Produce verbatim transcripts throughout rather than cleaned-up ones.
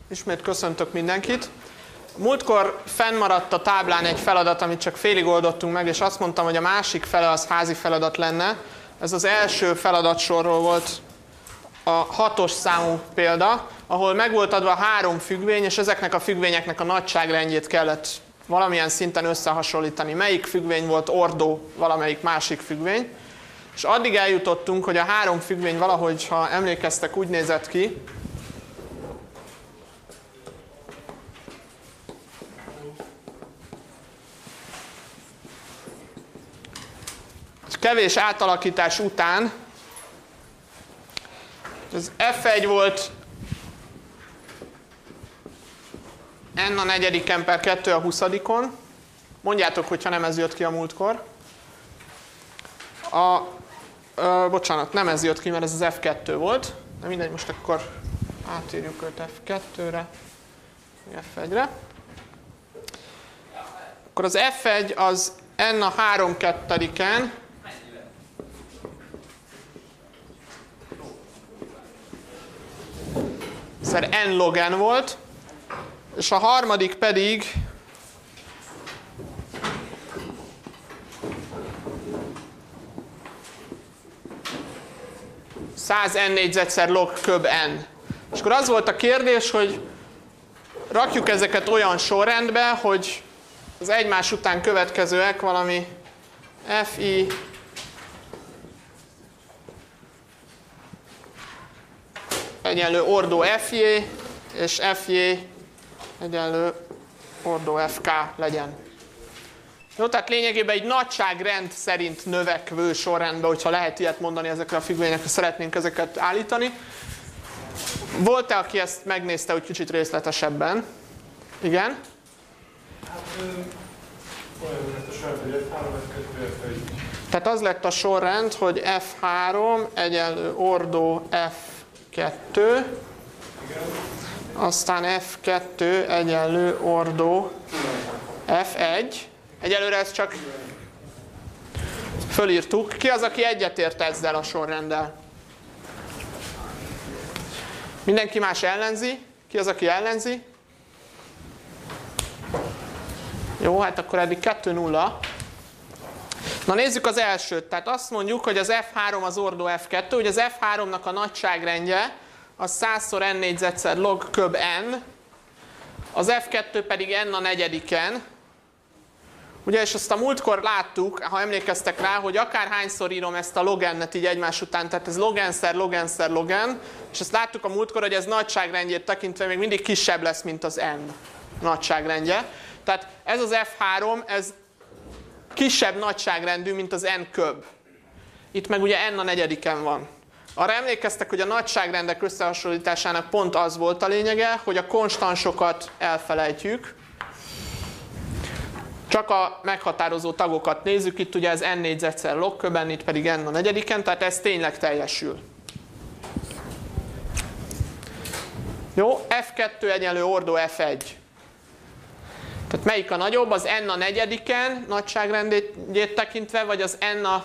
Ismét köszöntök mindenkit. Múltkor fennmaradt a táblán egy feladat, amit csak félig oldottunk meg, és azt mondtam, hogy a másik fele az házi feladat lenne. Ez az első feladatsorról volt a hatos számú példa, ahol meg volt adva három függvény, és ezeknek a függvényeknek a nagyságrendjét kellett valamilyen szinten összehasonlítani. Melyik függvény volt ordó valamelyik másik függvény. És addig eljutottunk, hogy a három függvény valahogy, ha emlékeztek, úgy nézett ki, kevés átalakítás után az ef egy volt n a negyediken per kettő a huszadikon. Mondjátok, hogyha nem ez jött ki a múltkor. A, ö, bocsánat, nem ez jött ki, mert ez az ef kettő volt. De mindegy, most akkor átírjuk őt ef kettőre, ef egyre. Akkor az ef egy az n a három kettediken szer n log n volt, és a harmadik pedig száz n négyzetszer log köb n. És akkor az volt a kérdés, hogy rakjuk ezeket olyan sorrendbe, hogy az egymás után következőek valami fi egyenlő ordó fj, és fj egyenlő ordó fk legyen. Jó, tehát lényegében egy nagyságrend szerint növekvő sorrendben, hogyha lehet ilyet mondani ezekre a függvényekre, szeretnénk ezeket állítani. Volt-e, aki ezt megnézte úgy kicsit részletesebben? Igen? Hát olyan lett a sorrend, hogy ef három, ef kettő, ef egy. Tehát az lett a sorrend, hogy ef három egyenlő ordó ef kettő, Igen. aztán ef kettő egyenlő ordó ef egy. Egyelőre ezt csak fölírtuk. Ki az, aki egyetért ezzel a sorrenddel? Mindenki más ellenzi? Ki az, aki ellenzi? Jó, hát akkor eddig kettő nulla. Na nézzük az elsőt. Tehát azt mondjuk, hogy az ef három az ordó ef kettő, hogy az ef háromnak a nagyságrendje az százszor n négyzetszer log köb n, az ef kettő pedig n a negyediken. Ugye, és azt a múltkor láttuk, ha emlékeztek rá, hogy akárhányszor írom ezt a log n-et így egymás után, tehát ez log n-szer log n-szer log n, és azt láttuk a múltkor, hogy ez nagyságrendjét tekintve még mindig kisebb lesz, mint az n nagyságrendje. Tehát ez az ef három, ez kisebb nagyságrendű, mint az n köb. Itt meg ugye n a negyediken van. Arra emlékeztek, hogy a nagyságrendek összehasonlításának pont az volt a lényege, hogy a konstansokat elfelejtjük. Csak a meghatározó tagokat nézzük, itt ugye ez n négyzetszer log köben, itt pedig n a negyediken, tehát ez tényleg teljesül. Jó, ef kettő egyenlő ordó ef egy. Tehát melyik a nagyobb, az n a negyediken nagyságrendjét tekintve, vagy az n a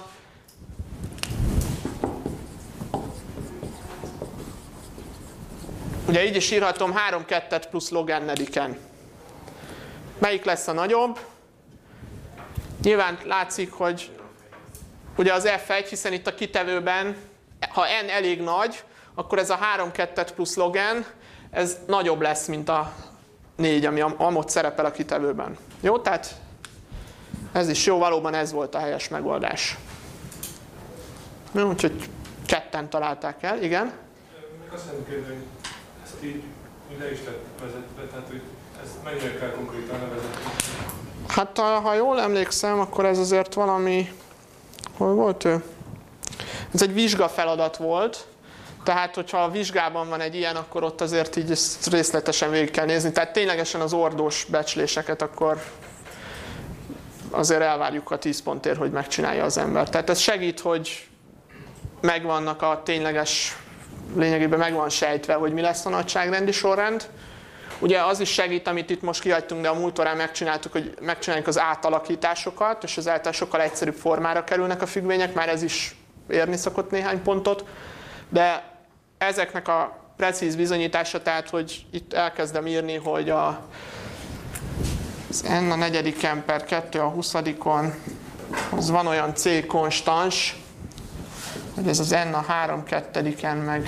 ugye így is írhatom három kettet plusz log n-ediken. Melyik lesz a nagyobb? Nyilván látszik, hogy ugye az ef egy, hiszen itt a kitevőben, ha n elég nagy, akkor ez a három kettet plusz log n, ez nagyobb lesz, mint a négy, ami amott szerepel a kitevőben. Jó, tehát ez is jó, valóban ez volt a helyes megoldás. Jó, úgyhogy ketten találták el, igen? Még azt szeretném kérdezni, hogy ezt így le is lett vezetve, tehát hogy ezt mennyire kell konkrétan levezetni? Hát ha jól emlékszem, akkor ez azért valami... Hol volt ő? Ez egy vizsgafeladat volt. Tehát, hogyha a vizsgában van egy ilyen, akkor ott azért így ezt részletesen végig kell nézni. Tehát ténylegesen az ordós becsléseket akkor azért elvárjuk a tíz pontért, hogy megcsinálja az ember. Tehát ez segít, hogy megvannak a tényleges, lényegében meg van sejtve, hogy mi lesz a nagyságrendi sorrend. Ugye az is segít, amit itt most kihagytunk, de a múltorán megcsináltuk, hogy megcsináljuk az átalakításokat, és az által sokkal egyszerűbb formára kerülnek a függvények, már ez is érni szokott néhány pontot. De ezeknek a precíz bizonyítása, tehát hogy itt elkezdem írni, hogy a, az n a negyediken per kettő a huszadikon, az van olyan c konstans, hogy ez az n a három kettediken meg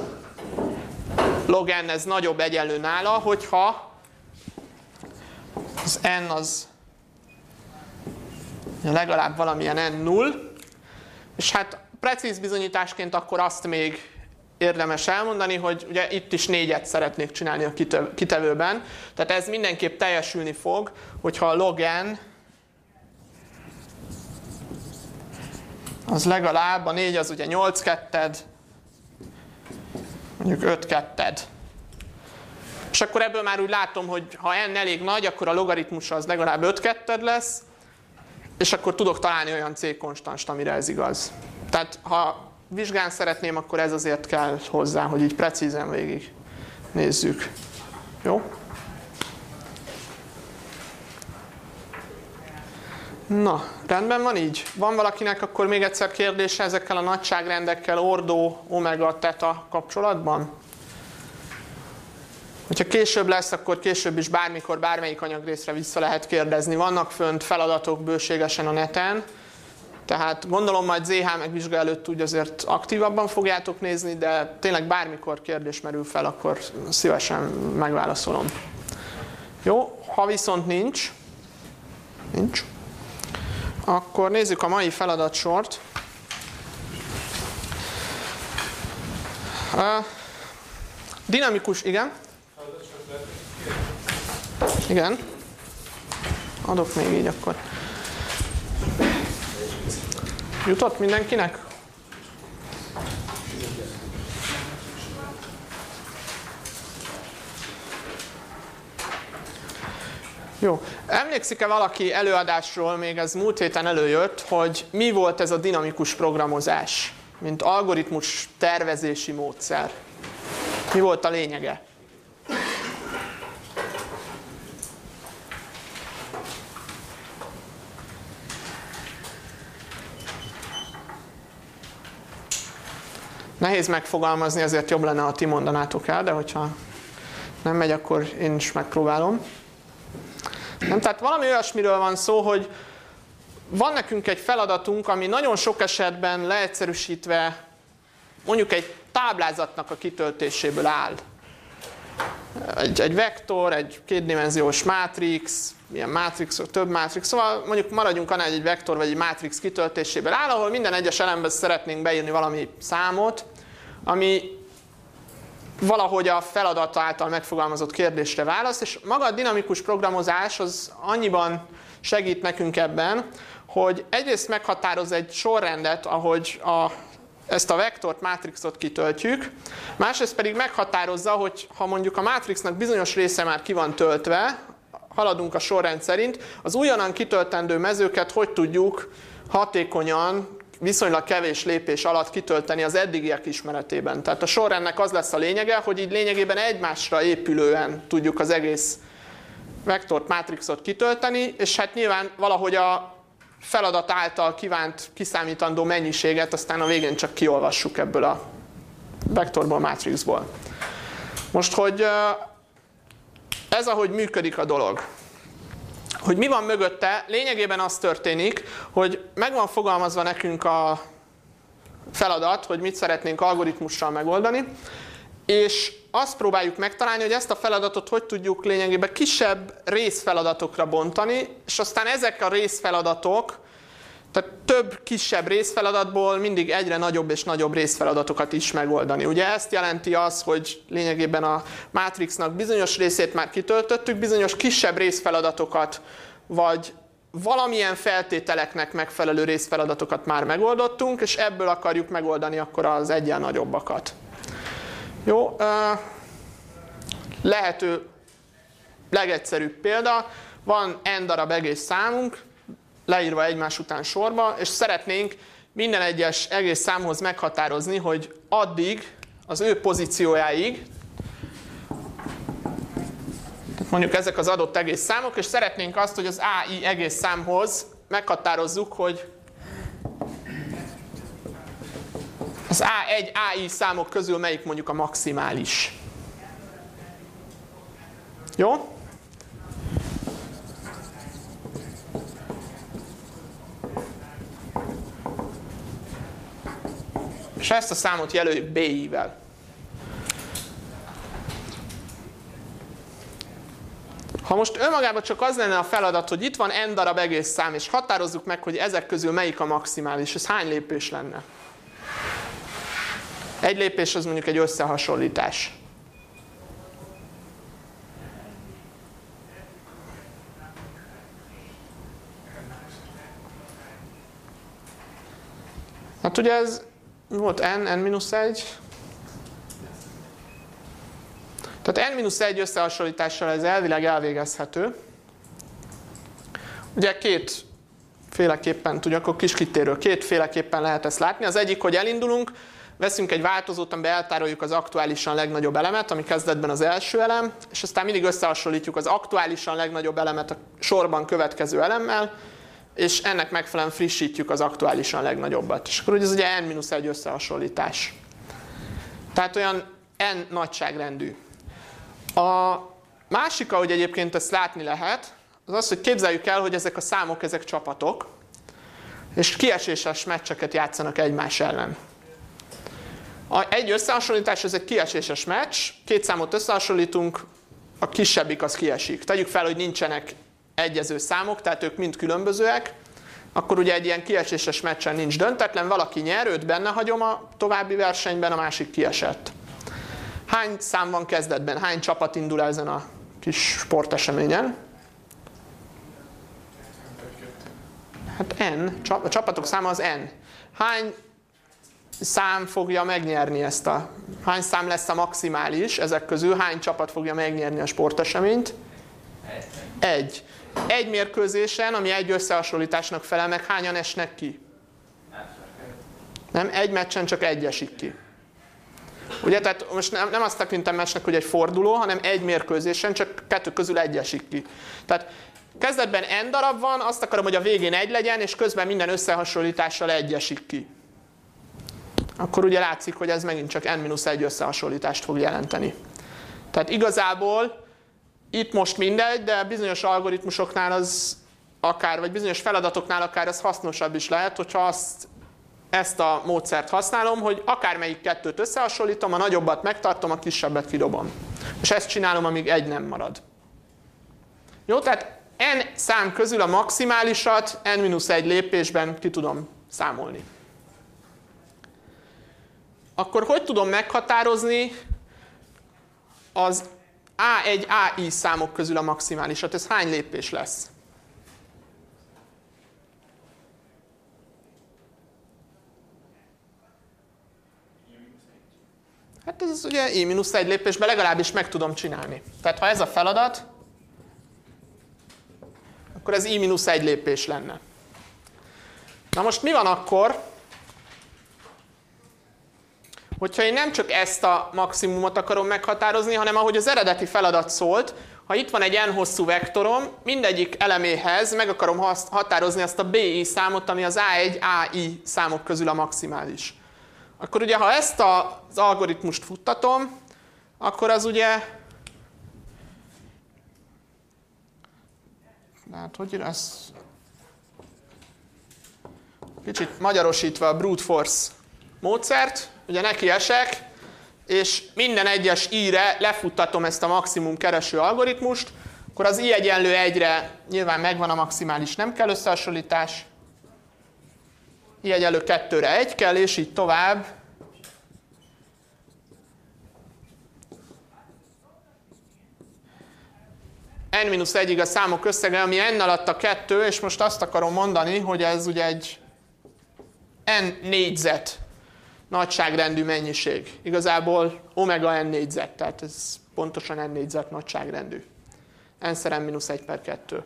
log n ez nagyobb egyenlő nála, hogyha az n az legalább valamilyen n null, és hát precíz bizonyításként akkor azt még érdemes elmondani, hogy ugye itt is négyet szeretnék csinálni a kitevőben, tehát ez mindenképp teljesülni fog, hogyha a log n az legalább, a négy az ugye nyolc ketted, mondjuk öt ketted. És akkor ebből már úgy látom, hogy ha n elég nagy, akkor a logaritmusa az legalább öt ketted lesz, és akkor tudok találni olyan c konstanst, amire ez igaz. Tehát ha vizsgán szeretném, akkor ez azért kell hozzá, hogy így precízen végig nézzük. Jó? Na, rendben van így? Van valakinek akkor még egyszer kérdése ezekkel a nagyságrendekkel, ordó, omega, teta kapcsolatban? Hogyha később lesz, akkor később is bármikor, bármelyik anyagrészre vissza lehet kérdezni. Vannak fönt feladatok bőségesen a neten, tehát gondolom majd zé há megvizsga előtt úgy azért aktívabban fogjátok nézni, de tényleg bármikor kérdés merül fel, akkor szívesen megválaszolom. Jó, ha viszont nincs, nincs, akkor nézzük a mai feladatsort. Dinamikus, igen? Igen. Adok még így akkor. Jutott mindenkinek? Jó. Emlékszik-e valaki előadásról, még ez múlt héten előjött, hogy mi volt ez a dinamikus programozás, mint algoritmus tervezési módszer? Mi volt a lényege? Nehéz megfogalmazni, ezért jobb lenne, ha ti mondanátok el, de hogyha nem megy, akkor én is megpróbálom. Nem, tehát valami olyasmiről van szó, hogy van nekünk egy feladatunk, ami nagyon sok esetben leegyszerűsítve mondjuk egy táblázatnak a kitöltéséből áll. Egy, egy vektor, egy kétdimenziós mátrix, ilyen mátrix, több mátrix, szóval mondjuk maradjunk annál, hogy egy vektor vagy egy mátrix kitöltéséből áll, ahol minden egyes elemben szeretnénk beírni valami számot, ami valahogy a feladat által megfogalmazott kérdésre válasz, és maga a dinamikus programozás az annyiban segít nekünk ebben, hogy egyrészt meghatároz egy sorrendet, ahogy a, ezt a vektort, mátrixot kitöltjük, másrészt pedig meghatározza, hogy ha mondjuk a mátrixnak bizonyos része már ki van töltve, haladunk a sorrend szerint, az újonnan kitöltendő mezőket hogy tudjuk hatékonyan, viszonylag kevés lépés alatt kitölteni az eddigiek ismeretében. Tehát a sorrendnek az lesz a lényege, hogy így lényegében egymásra épülően tudjuk az egész vektort, mátrixot kitölteni, és hát nyilván valahogy a feladat által kívánt kiszámítandó mennyiséget aztán a végén csak kiolvassuk ebből a vektorból, mátrixból. Most, hogy ez ahogy működik a dolog. Hogy mi van mögötte, lényegében az történik, hogy meg van fogalmazva nekünk a feladat, hogy mit szeretnénk algoritmussal megoldani, és azt próbáljuk megtalálni, hogy ezt a feladatot hogy tudjuk lényegében kisebb részfeladatokra bontani, és aztán ezek a részfeladatok, tehát több kisebb részfeladatból mindig egyre nagyobb és nagyobb részfeladatokat is megoldani. Ugye ezt jelenti az, hogy lényegében a mátrixnak bizonyos részét már kitöltöttük, bizonyos kisebb részfeladatokat, vagy valamilyen feltételeknek megfelelő részfeladatokat már megoldottunk, és ebből akarjuk megoldani akkor az egyen nagyobbakat. Jó, lehető legegyszerűbb példa, van n darab egész számunk, leírva egymás után sorba, és szeretnénk minden egyes egész számhoz meghatározni, hogy addig az ő pozíciójáig, mondjuk ezek az adott egész számok, és szeretnénk azt, hogy az á i egész számhoz meghatározzuk, hogy Az á egy, á i számok közül melyik mondjuk a maximális. Jó? És ezt a számot jelöljük bé i-vel. Ha most önmagában csak az lenne a feladat, hogy itt van n darab egész szám, és határozzuk meg, hogy ezek közül melyik a maximális, ez hány lépés lenne? Egy lépés az mondjuk egy összehasonlítás. Hát ugye ez volt n, n mínusz egy. Tehát n mínusz egy összehasonlítással ez elvileg elvégezhető. Ugye két féleképpen, tudja, akkor kis kitérő, kétféleképpen lehet ezt látni. Az egyik, hogy elindulunk, veszünk egy változót, amiben eltároljuk az aktuálisan legnagyobb elemet, ami kezdetben az első elem, és aztán mindig összehasonlítjuk az aktuálisan legnagyobb elemet a sorban következő elemmel, és ennek megfelelően frissítjük az aktuálisan legnagyobbat. És akkor ugye ez ugye n mínusz egy összehasonlítás. Tehát olyan n nagyságrendű. A másik, ahogy egyébként ezt látni lehet, az az, hogy képzeljük el, hogy ezek a számok, ezek csapatok, és kieséses meccseket játszanak egymás ellen. Egy összehasonlítás, ez egy kieséses meccs, két számot összehasonlítunk, a kisebbik az kiesik. Tegyük fel, hogy nincsenek egyező számok, tehát ők mind különbözőek, akkor ugye egy ilyen kieséses meccsen nincs döntetlen, valaki nyer, őt benne hagyom a további versenyben, a másik kiesett. Hány szám van kezdetben? Hány csapat indul ezen a kis sporteseményen? Hát n. A csapatok száma az n. Hány szám fogja megnyerni ezt a... Hány szám lesz a maximális ezek közül? Hány csapat fogja megnyerni a sporteseményt? Egy. Egy mérkőzésen, ami egy összehasonlításnak felel meg, hányan esnek ki? Nem, egy meccsen csak egy esik ki. Ugye, tehát most nem, nem azt tekintem meccsnek, hogy egy forduló, hanem egy mérkőzésen csak kettő közül egy esik ki. Tehát kezdetben n darab van, azt akarom, hogy a végén egy legyen, és közben minden összehasonlítással egy esik ki. Akkor ugye látszik, hogy ez megint csak n mínusz egy összehasonlítást fog jelenteni. Tehát igazából itt most mindegy, de bizonyos algoritmusoknál az akár, vagy bizonyos feladatoknál akár ez hasznosabb is lehet, hogyha azt, ezt a módszert használom, hogy akármelyik kettőt összehasonlítom, a nagyobbat megtartom, a kisebbet kidobom. És ezt csinálom, amíg egy nem marad. Jó, tehát n szám közül a maximálisat n mínusz egy lépésben ki tudom számolni. Akkor hogy tudom meghatározni az á egy, á i számok közül a maximálisat? Ez hány lépés lesz? Hát ez ugye i mínusz egy lépésben legalábbis meg tudom csinálni. Tehát ha ez a feladat, akkor ez i mínusz egy lépés lenne. Na most mi van akkor, hogyha én nem csak ezt a maximumot akarom meghatározni, hanem ahogy az eredeti feladat szólt, ha itt van egy n hosszú vektorom, mindegyik eleméhez meg akarom határozni azt a bé i számot, ami az á egy, á i számok közül a maximális. Akkor ugye, ha ezt az algoritmust futtatom, akkor az ugye... Hát, hogy ez... Kicsit magyarosítva a brute force módszert, ugye neki esek, és minden egyes i-re lefuttatom ezt a maximum kereső algoritmust, akkor az i egyenlő egyre nyilván megvan a maximális, nem kell összehasonlítás, i egyenlő kettőre egy kell, és így tovább. n mínusz egyig a számok összege, ami n alatt a kettő, és most azt akarom mondani, hogy ez ugye egy n négyzet nagyságrendű mennyiség. Igazából omega n négyzet, tehát ez pontosan n négyzet nagyságrendű. n szer n mínusz egy per kettő.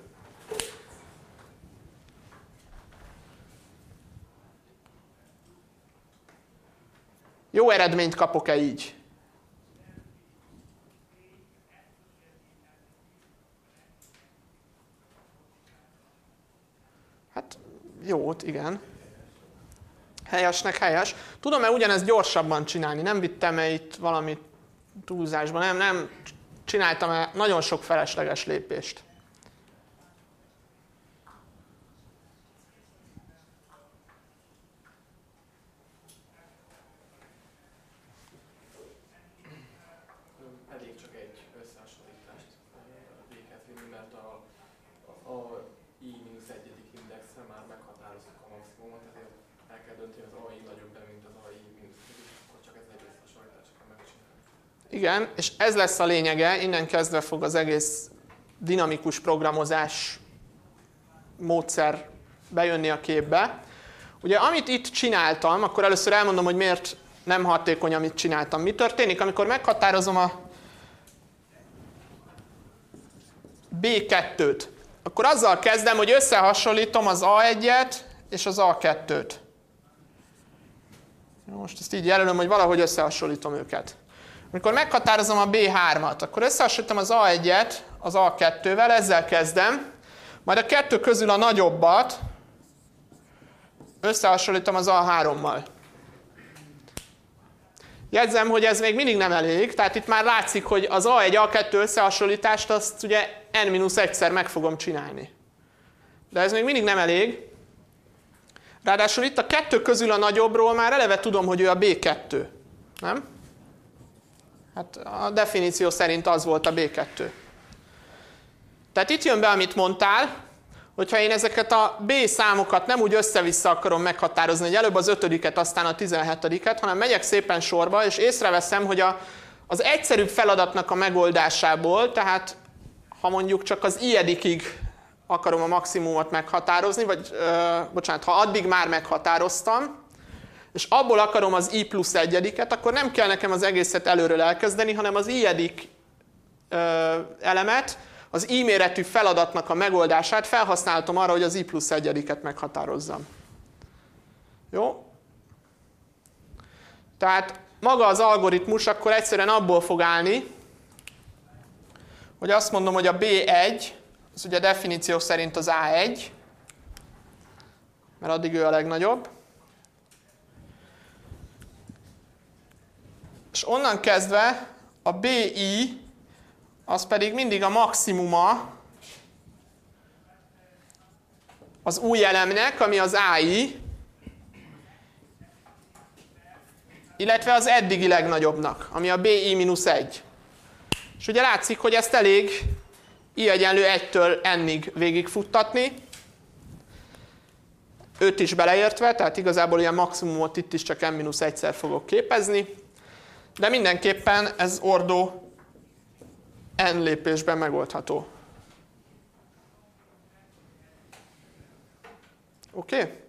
Jó eredményt kapok-e így? Hát jót, igen. Helyesnek helyes. Tudom-e ugyanezt gyorsabban csinálni? Nem vittem-e itt valami túlzásba? Nem, nem csináltam-e nagyon sok felesleges lépést? Elég csak egy összehasonlítást véghez vinni, mert a, a, a i mínusz egyedik indexre már meghatároztuk a maximumot, ezért el kell dönteni, az á i nagyobb-e, mint az á i mínusz egyedik, akkor csak ez egy összehasonlítást kell megcsinálni. Igen, és ez lesz a lényege, innen kezdve fog az egész dinamikus programozás módszer bejönni a képbe. Ugye amit itt csináltam, akkor először elmondom, hogy miért nem hatékony, amit csináltam. Mi történik, amikor meghatározom a bé kettőt, akkor azzal kezdem, hogy összehasonlítom az á egyet és az á kettőt. Most ezt így jelölöm, hogy valahogy összehasonlítom őket. Amikor meghatározom a bé hármat, akkor összehasonlítom az á egyet az á kettővel, ezzel kezdem, majd a kettő közül a nagyobbat összehasonlítom az á hárommal. Jegyzem, hogy ez még mindig nem elég, tehát itt már látszik, hogy az á egy á kettő összehasonlítást azt ugye n mínusz egyszer meg fogom csinálni. De ez még mindig nem elég. Ráadásul itt a kettő közül a nagyobbról már eleve tudom, hogy ő a bé kettő. Nem? Hát a definíció szerint az volt a bé kettő. Tehát itt jön be, amit mondtál, hogyha én ezeket a B számokat nem úgy össze-vissza akarom meghatározni, hogy előbb az ötödiket, aztán a tizenhetediket, hanem megyek szépen sorba, és észreveszem, hogy a, az egyszerűbb feladatnak a megoldásából, tehát ha mondjuk csak az i-edikig akarom a maximumot meghatározni, vagy ö, bocsánat, ha addig már meghatároztam, és abból akarom az i plusz egyediket, akkor nem kell nekem az egészet előről elkezdeni, hanem az i-edik ö, elemet, az i méretű feladatnak a megoldását felhasználhatom arra, hogy az i plusz egyediket meghatározzam. Jó? Tehát maga az algoritmus akkor egyszerűen abból fog állni, hogy azt mondom, hogy a bé egy, az ugye a definíció szerint az á egy, mert addig ő a legnagyobb. És onnan kezdve a bé i az pedig mindig a maximuma az új elemnek, ami az á i, illetve az eddigi legnagyobbnak, ami a bé i mínusz egy. És ugye látszik, hogy ezt elég i egyenlő egytől n-ig végigfuttatni, öt is beleértve, tehát igazából ilyen maximumot itt is csak n mínusz egyszer fogok képezni, de mindenképpen ez ordó n lépésben megoldható. Oké? Okay?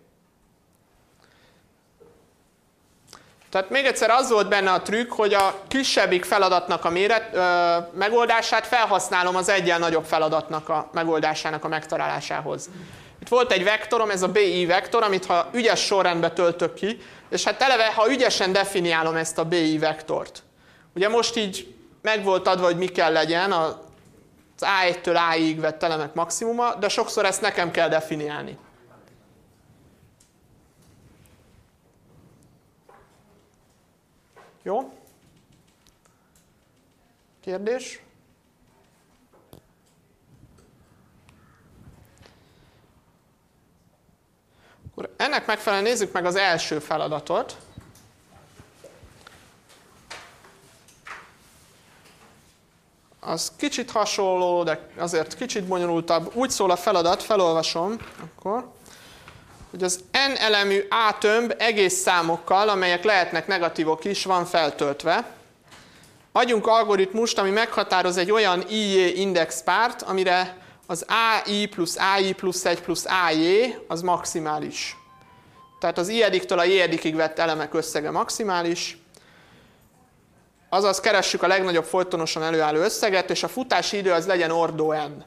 Tehát még egyszer az volt benne a trükk, hogy a kisebbik feladatnak a méret, ö, megoldását felhasználom az egyen nagyobb feladatnak a megoldásának a megtalálásához. Itt volt egy vektorom, ez a bé i vektor, amit ha ügyes sorrendbe töltök ki, és hát eleve, ha ügyesen definiálom ezt a bé i vektort. Ugye most így meg volt adva, hogy mi kell legyen az á egytől á i-ig vett elemek maximuma, de sokszor ezt nekem kell definiálni. Jó? Kérdés? Akkor ennek megfelelően nézzük meg az első feladatot. Az kicsit hasonló, de azért kicsit bonyolultabb. Úgy szól a feladat, felolvasom akkor, hogy az n elemű A tömb egész számokkal, amelyek lehetnek negatívok is, van feltöltve. Adjunk algoritmust, ami meghatároz egy olyan i j indexpárt, amire az á i plusz á i plusz egy plusz á j az maximális. Tehát az i-ediktől a j-edikig vett elemek összege maximális. Azaz keressük a legnagyobb folytonosan előálló összeget, és a futási idő az legyen ordó n.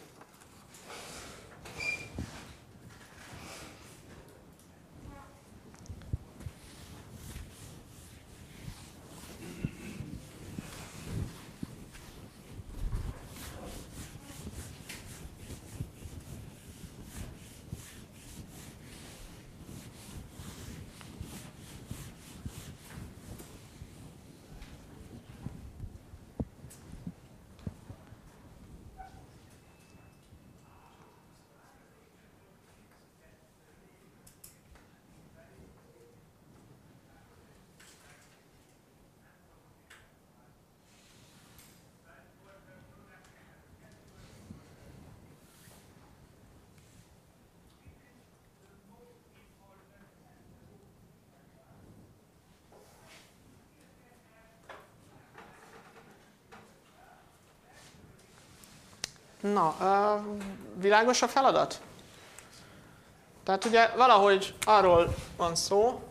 Na, uh, világos a feladat? Tehát ugye valahogy arról van szó,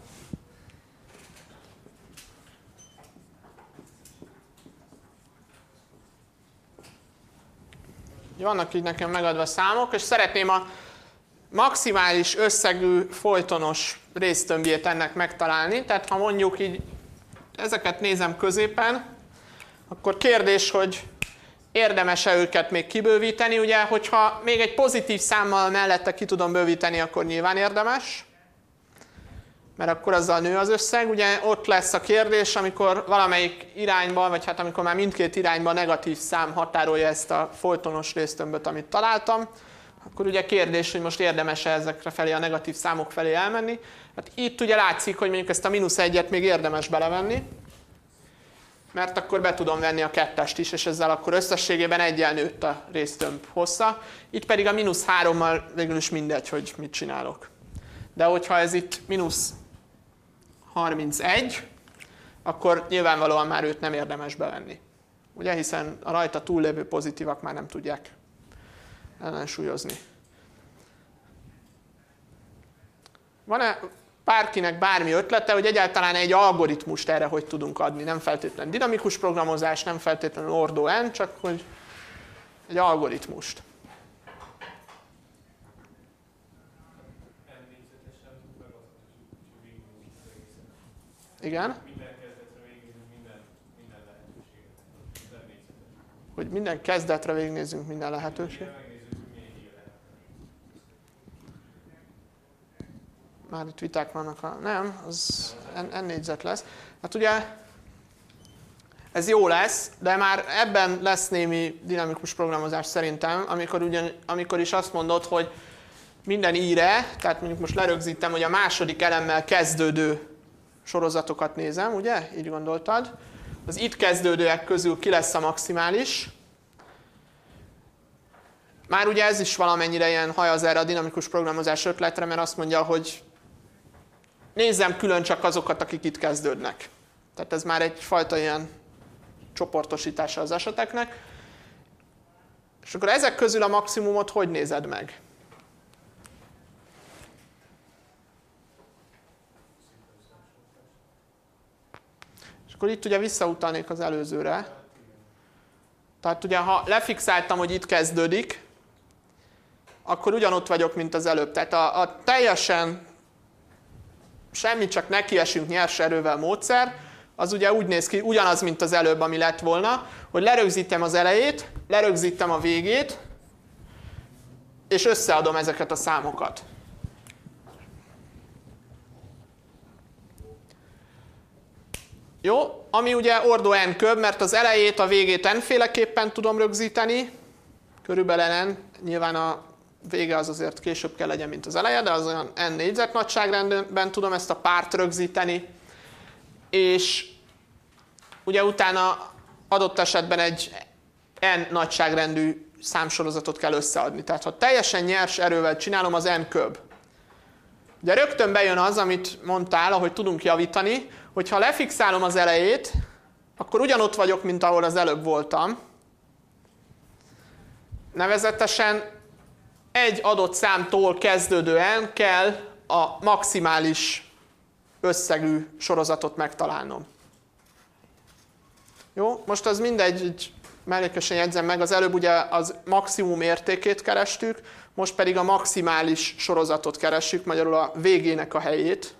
vannak így nekem megadva számok, és szeretném a maximális összegű folytonos résztömbjét ennek megtalálni. Tehát ha mondjuk így ezeket nézem középen, akkor kérdés, hogy érdemes-e őket még kibővíteni. Ugye, hogyha még egy pozitív számmal mellette ki tudom bővíteni, akkor nyilván érdemes, mert akkor azzal nő az összeg. Ugye ott lesz a kérdés, amikor valamelyik irányba, vagy hát amikor már mindkét irányba negatív szám határolja ezt a folytonos résztömböt, amit találtam, akkor ugye kérdés, hogy most érdemes-e ezekre felé, a negatív számok felé elmenni. Hát itt ugye látszik, hogy mondjuk ezt a mínusz egyet még érdemes belevenni, mert akkor be tudom venni a kettest is, és ezzel akkor összességében eggyel nőtt a résztömb hossza. Itt pedig a mínusz hárommal végül is mindegy, hogy mit csinálok. De hogyha ez itt mínusz harmincegy, akkor nyilvánvalóan már őt nem érdemes bevenni. Ugye, hiszen a rajta túllévő pozitívak már nem tudják ellensúlyozni. Van-e bárkinek bármi ötlete, hogy egyáltalán egy algoritmust erre hogy tudunk adni? Nem feltétlenül dinamikus programozás, nem feltétlenül ordó n, csak hogy egy algoritmust. Igen? Hogy minden kezdetre végignézzünk minden lehetőséget. Már itt viták vannak, a... nem, az n négyzet lesz. Hát ugye ez jó lesz, de már ebben lesz némi dinamikus programozás szerintem, amikor, ugyan, amikor is azt mondod, hogy minden i-re, tehát mondjuk most lerögzítem, hogy a második elemmel kezdődő sorozatokat nézem, ugye? Így gondoltad. Az itt kezdődőek közül ki lesz a maximális. Már ugye ez is valamennyire ilyen hajaz erre a dinamikus programozás ötletre, mert azt mondja, hogy nézzem külön csak azokat, akik itt kezdődnek. Tehát ez már egyfajta ilyen csoportosítása az eseteknek. És akkor ezek közül a maximumot hogy nézed meg? És akkor itt ugye visszautalnék az előzőre. Tehát ugye ha lefixáltam, hogy itt kezdődik, akkor ugyanott vagyok, mint az előbb. Tehát a, a teljesen semmit, csak nekiesünk nyers erővel módszer, az ugye úgy néz ki, ugyanaz, mint az előbb, ami lett volna, hogy lerögzítem az elejét, lerögzítem a végét, és összeadom ezeket a számokat. Jó, ami ugye ordó n köb, mert az elejét, a végét n-féleképpen tudom rögzíteni, körülbelül n, nyilván a vége az azért később kell legyen, mint az eleje, de az olyan n négyzet nagyságrendben tudom ezt a párt rögzíteni, és ugye utána adott esetben egy n nagyságrendű számsorozatot kell összeadni. Tehát ha teljesen nyers erővel csinálom, az n köb. Ugye rögtön bejön az, amit mondtál, ahogy tudunk javítani, hogyha lefixálom az elejét, akkor ugyanott vagyok, mint ahol az előbb voltam. Nevezetesen egy adott számtól kezdődően kell a maximális összegű sorozatot megtalálnom. Jó, most az mindegy, így mellékesen jegyzem meg, az előbb ugye az maximum értékét kerestük, most pedig a maximális sorozatot keressük, magyarul a végének a helyét.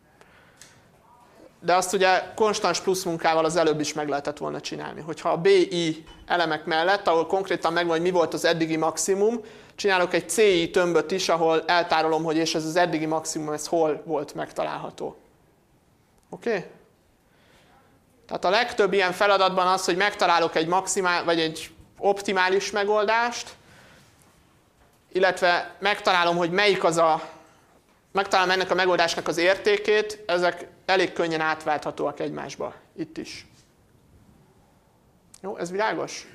De azt ugye konstans plusz munkával az előbb is meg lehetett volna csinálni. Hogyha a bi elemek mellett, ahol konkrétan megvan, hogy mi volt az eddigi maximum, csinálok egy ci tömböt is, ahol eltárolom, hogy és ez az eddigi maximum, ez hol volt megtalálható. Oké? Okay? Tehát a legtöbb ilyen feladatban az, hogy megtalálok egy maximál, vagy egy optimális megoldást, illetve megtalálom, hogy melyik az a, megtalálom ennek a megoldásnak az értékét, ezek elég könnyen átválthatóak egymásba. Itt is. Jó, ez világos?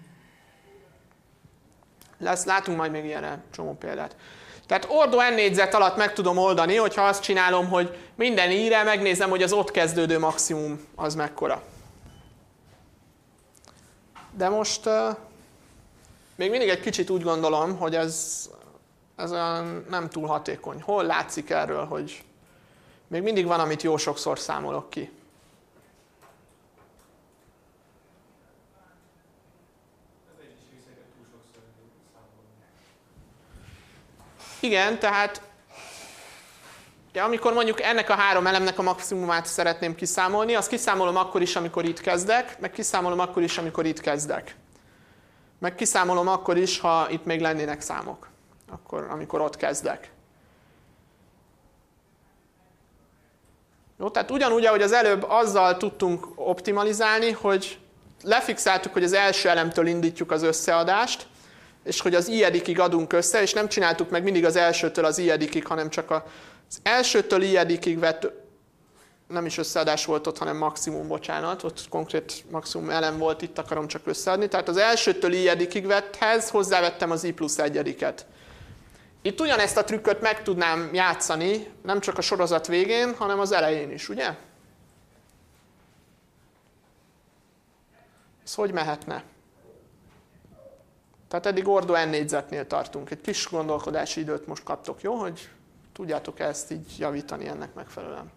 Lesz, látunk majd még ilyenre csomó példát. Tehát ordó n négyzet alatt meg tudom oldani, hogyha azt csinálom, hogy minden i-re megnézem, hogy az ott kezdődő maximum az mekkora. De most uh, még mindig egy kicsit úgy gondolom, hogy ez, ez olyan nem túl hatékony. Hol látszik erről, hogy még mindig van, amit jó sokszor számolok ki. Igen, tehát ja, amikor mondjuk ennek a három elemnek a maximumát szeretném kiszámolni, azt kiszámolom akkor is, amikor itt kezdek, meg kiszámolom akkor is, amikor itt kezdek. Meg kiszámolom akkor is, ha itt még lennének számok, akkor, amikor ott kezdek. Jó, tehát ugyanúgy, ahogy az előbb azzal tudtunk optimalizálni, hogy lefixáltuk, hogy az első elemtől indítjuk az összeadást, és hogy az i-edikig adunk össze, és nem csináltuk meg mindig az elsőtől az i-edikig, hanem csak az elsőtől i-edikig vett, nem is összeadás volt ott, hanem maximum, bocsánat, ott konkrét maximum elem volt, itt akarom csak összeadni. Tehát az elsőtől i-edikig vetthez hozzávettem az i plusz egyediket. Itt ugyanezt a trükköt meg tudnám játszani, nem csak a sorozat végén, hanem az elején is, ugye? Ez hogy mehetne? Tehát eddig ordó n négyzetnél tartunk. Egy kis gondolkodási időt most kaptok, jó? Hogy tudjátok ezt így javítani ennek megfelelően.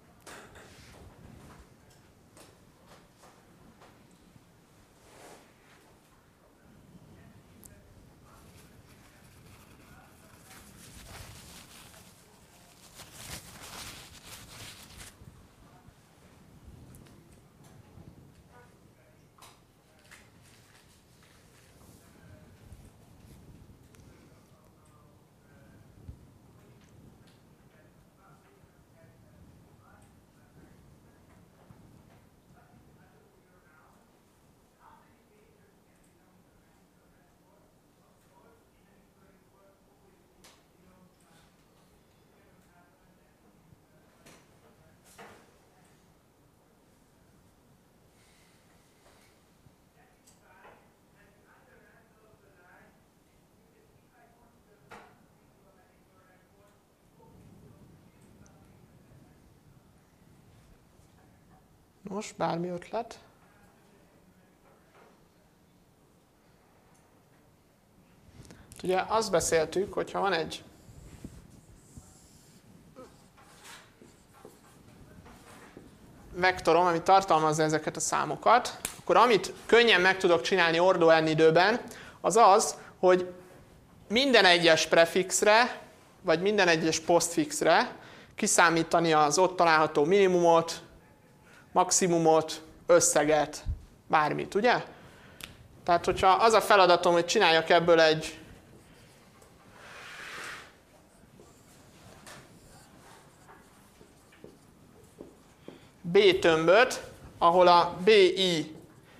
Most bármi ötlet? Ugye azt beszéltük, hogyha van egy vektorom, ami tartalmazza ezeket a számokat, akkor amit könnyen meg tudok csinálni ordó n időben, az az, hogy minden egyes prefixre, vagy minden egyes postfixre kiszámítani az ott található minimumot, maximumot, összeget, bármit, ugye? Tehát, hogyha az a feladatom, hogy csináljak ebből egy B tömböt, ahol a bi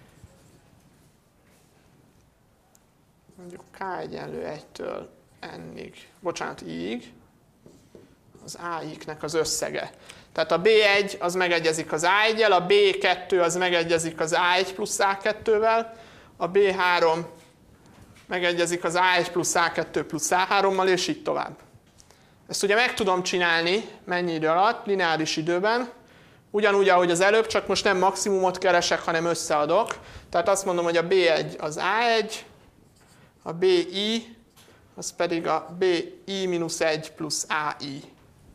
mondjuk k egyenlő egytől n-ig, bocsánat, i-ig, az á-nek az összege. Tehát a bé egy az megegyezik az á egyel, a bé kettő az megegyezik az á egy plusz á kettővel, a bé három megegyezik az á egy plusz á kettő plusz á hárommal, és így tovább. Ezt ugye meg tudom csinálni mennyi idő alatt, lineáris időben, ugyanúgy, ahogy az előbb, csak most nem maximumot keresek, hanem összeadok. Tehát azt mondom, hogy a bé egy az á egy, a bi az pedig a bi mínusz egy plusz á-i.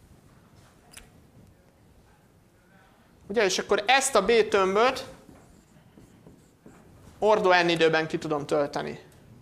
Ugye, és akkor ezt a B tömböt ordó n időben ki tudom tölteni.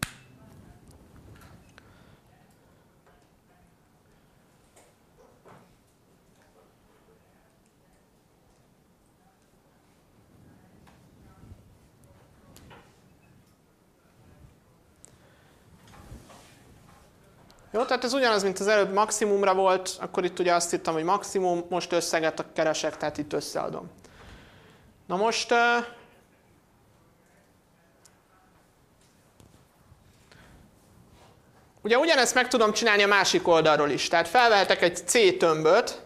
Jó, tehát ez ugyanaz, mint az előbb maximumra volt, akkor itt ugye azt hittem, hogy maximum, most összeget keresek, tehát itt összeadom. Na most uh, ugye ugyanezt meg tudom csinálni a másik oldalról is. Tehát felvehetek egy C tömböt,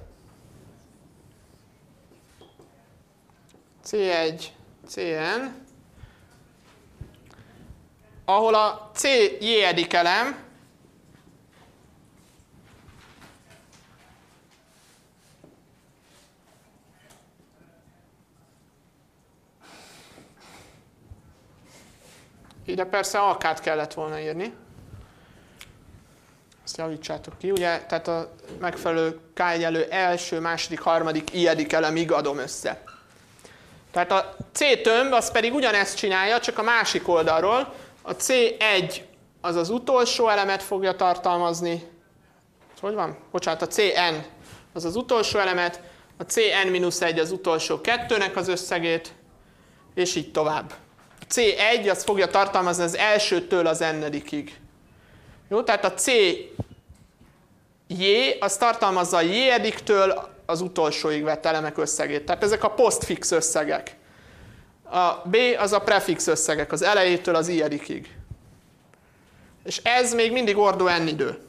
cé egy, cén, ahol a C j-edik elem ide persze alkát kellett volna írni. Ezt javítsátok ki, ugye? Tehát a megfelelő K egyenlő első, második, harmadik ilyedik elemig adom össze. Tehát a C tömb az pedig ugyanezt csinálja, csak a másik oldalról. A C egy az az utolsó elemet fogja tartalmazni. Hogy van? Bocsánat, a Cn az az utolsó elemet, a Cn mínusz egy az utolsó kettőnek az összegét, és így tovább. A C egy az fogja tartalmazni az elsőtől az n-edikig. Jó, tehát a Cj az tartalmazza a j-ediktől az utolsóig vett elemek összegét. Tehát ezek a postfix összegek. A B az a prefix összegek, az elejétől az i-edikig. És ez még mindig ordó n idő.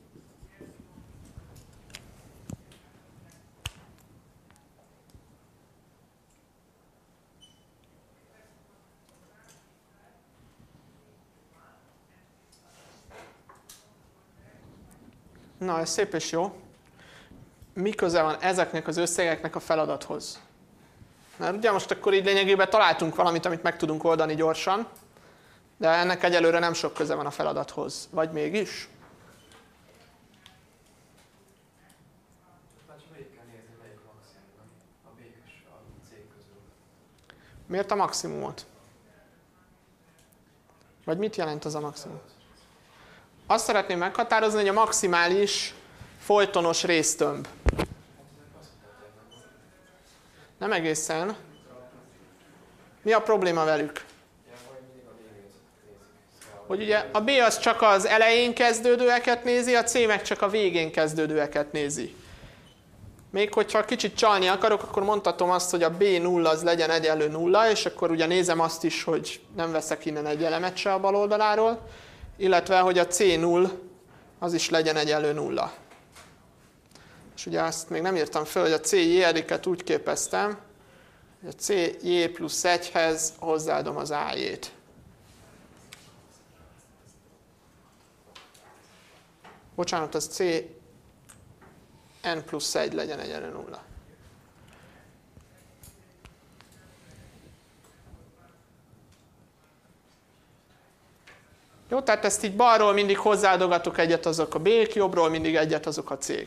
Na, ez szép és jó. Mi köze van ezeknek az összegeknek a feladathoz? Mert ugye most akkor így lényegében találtunk valamit, amit meg tudunk oldani gyorsan, de ennek egyelőre nem sok köze van a feladathoz. Vagy mégis? Miért a maximumot? Vagy mit jelent az a maximum? Azt szeretném meghatározni, hogy a maximális folytonos résztömb. Nem egészen. Mi a probléma velük? Hogy ugye a B az csak az elején kezdődőeket nézi, a C meg csak a végén kezdődőeket nézi. Még hogyha kicsit csalni akarok, akkor mondhatom azt, hogy a B nulla az legyen egyenlő nulla, és akkor ugye nézem azt is, hogy nem veszek innen egy elemet se a bal oldaláról, illetve hogy a C nulla az is legyen egyenlő nulla. És ugye azt még nem írtam fel, hogy a Cj-ediket úgy képeztem, hogy a Cj plusz egyhez hozzáadom az A-jét. Bocsánat, az Cn plusz egy legyen egyenlő nulla. Jó, tehát ezt így balról mindig hozzáadogatok egyet azok a B-k, jobbról mindig egyet azok a C-k.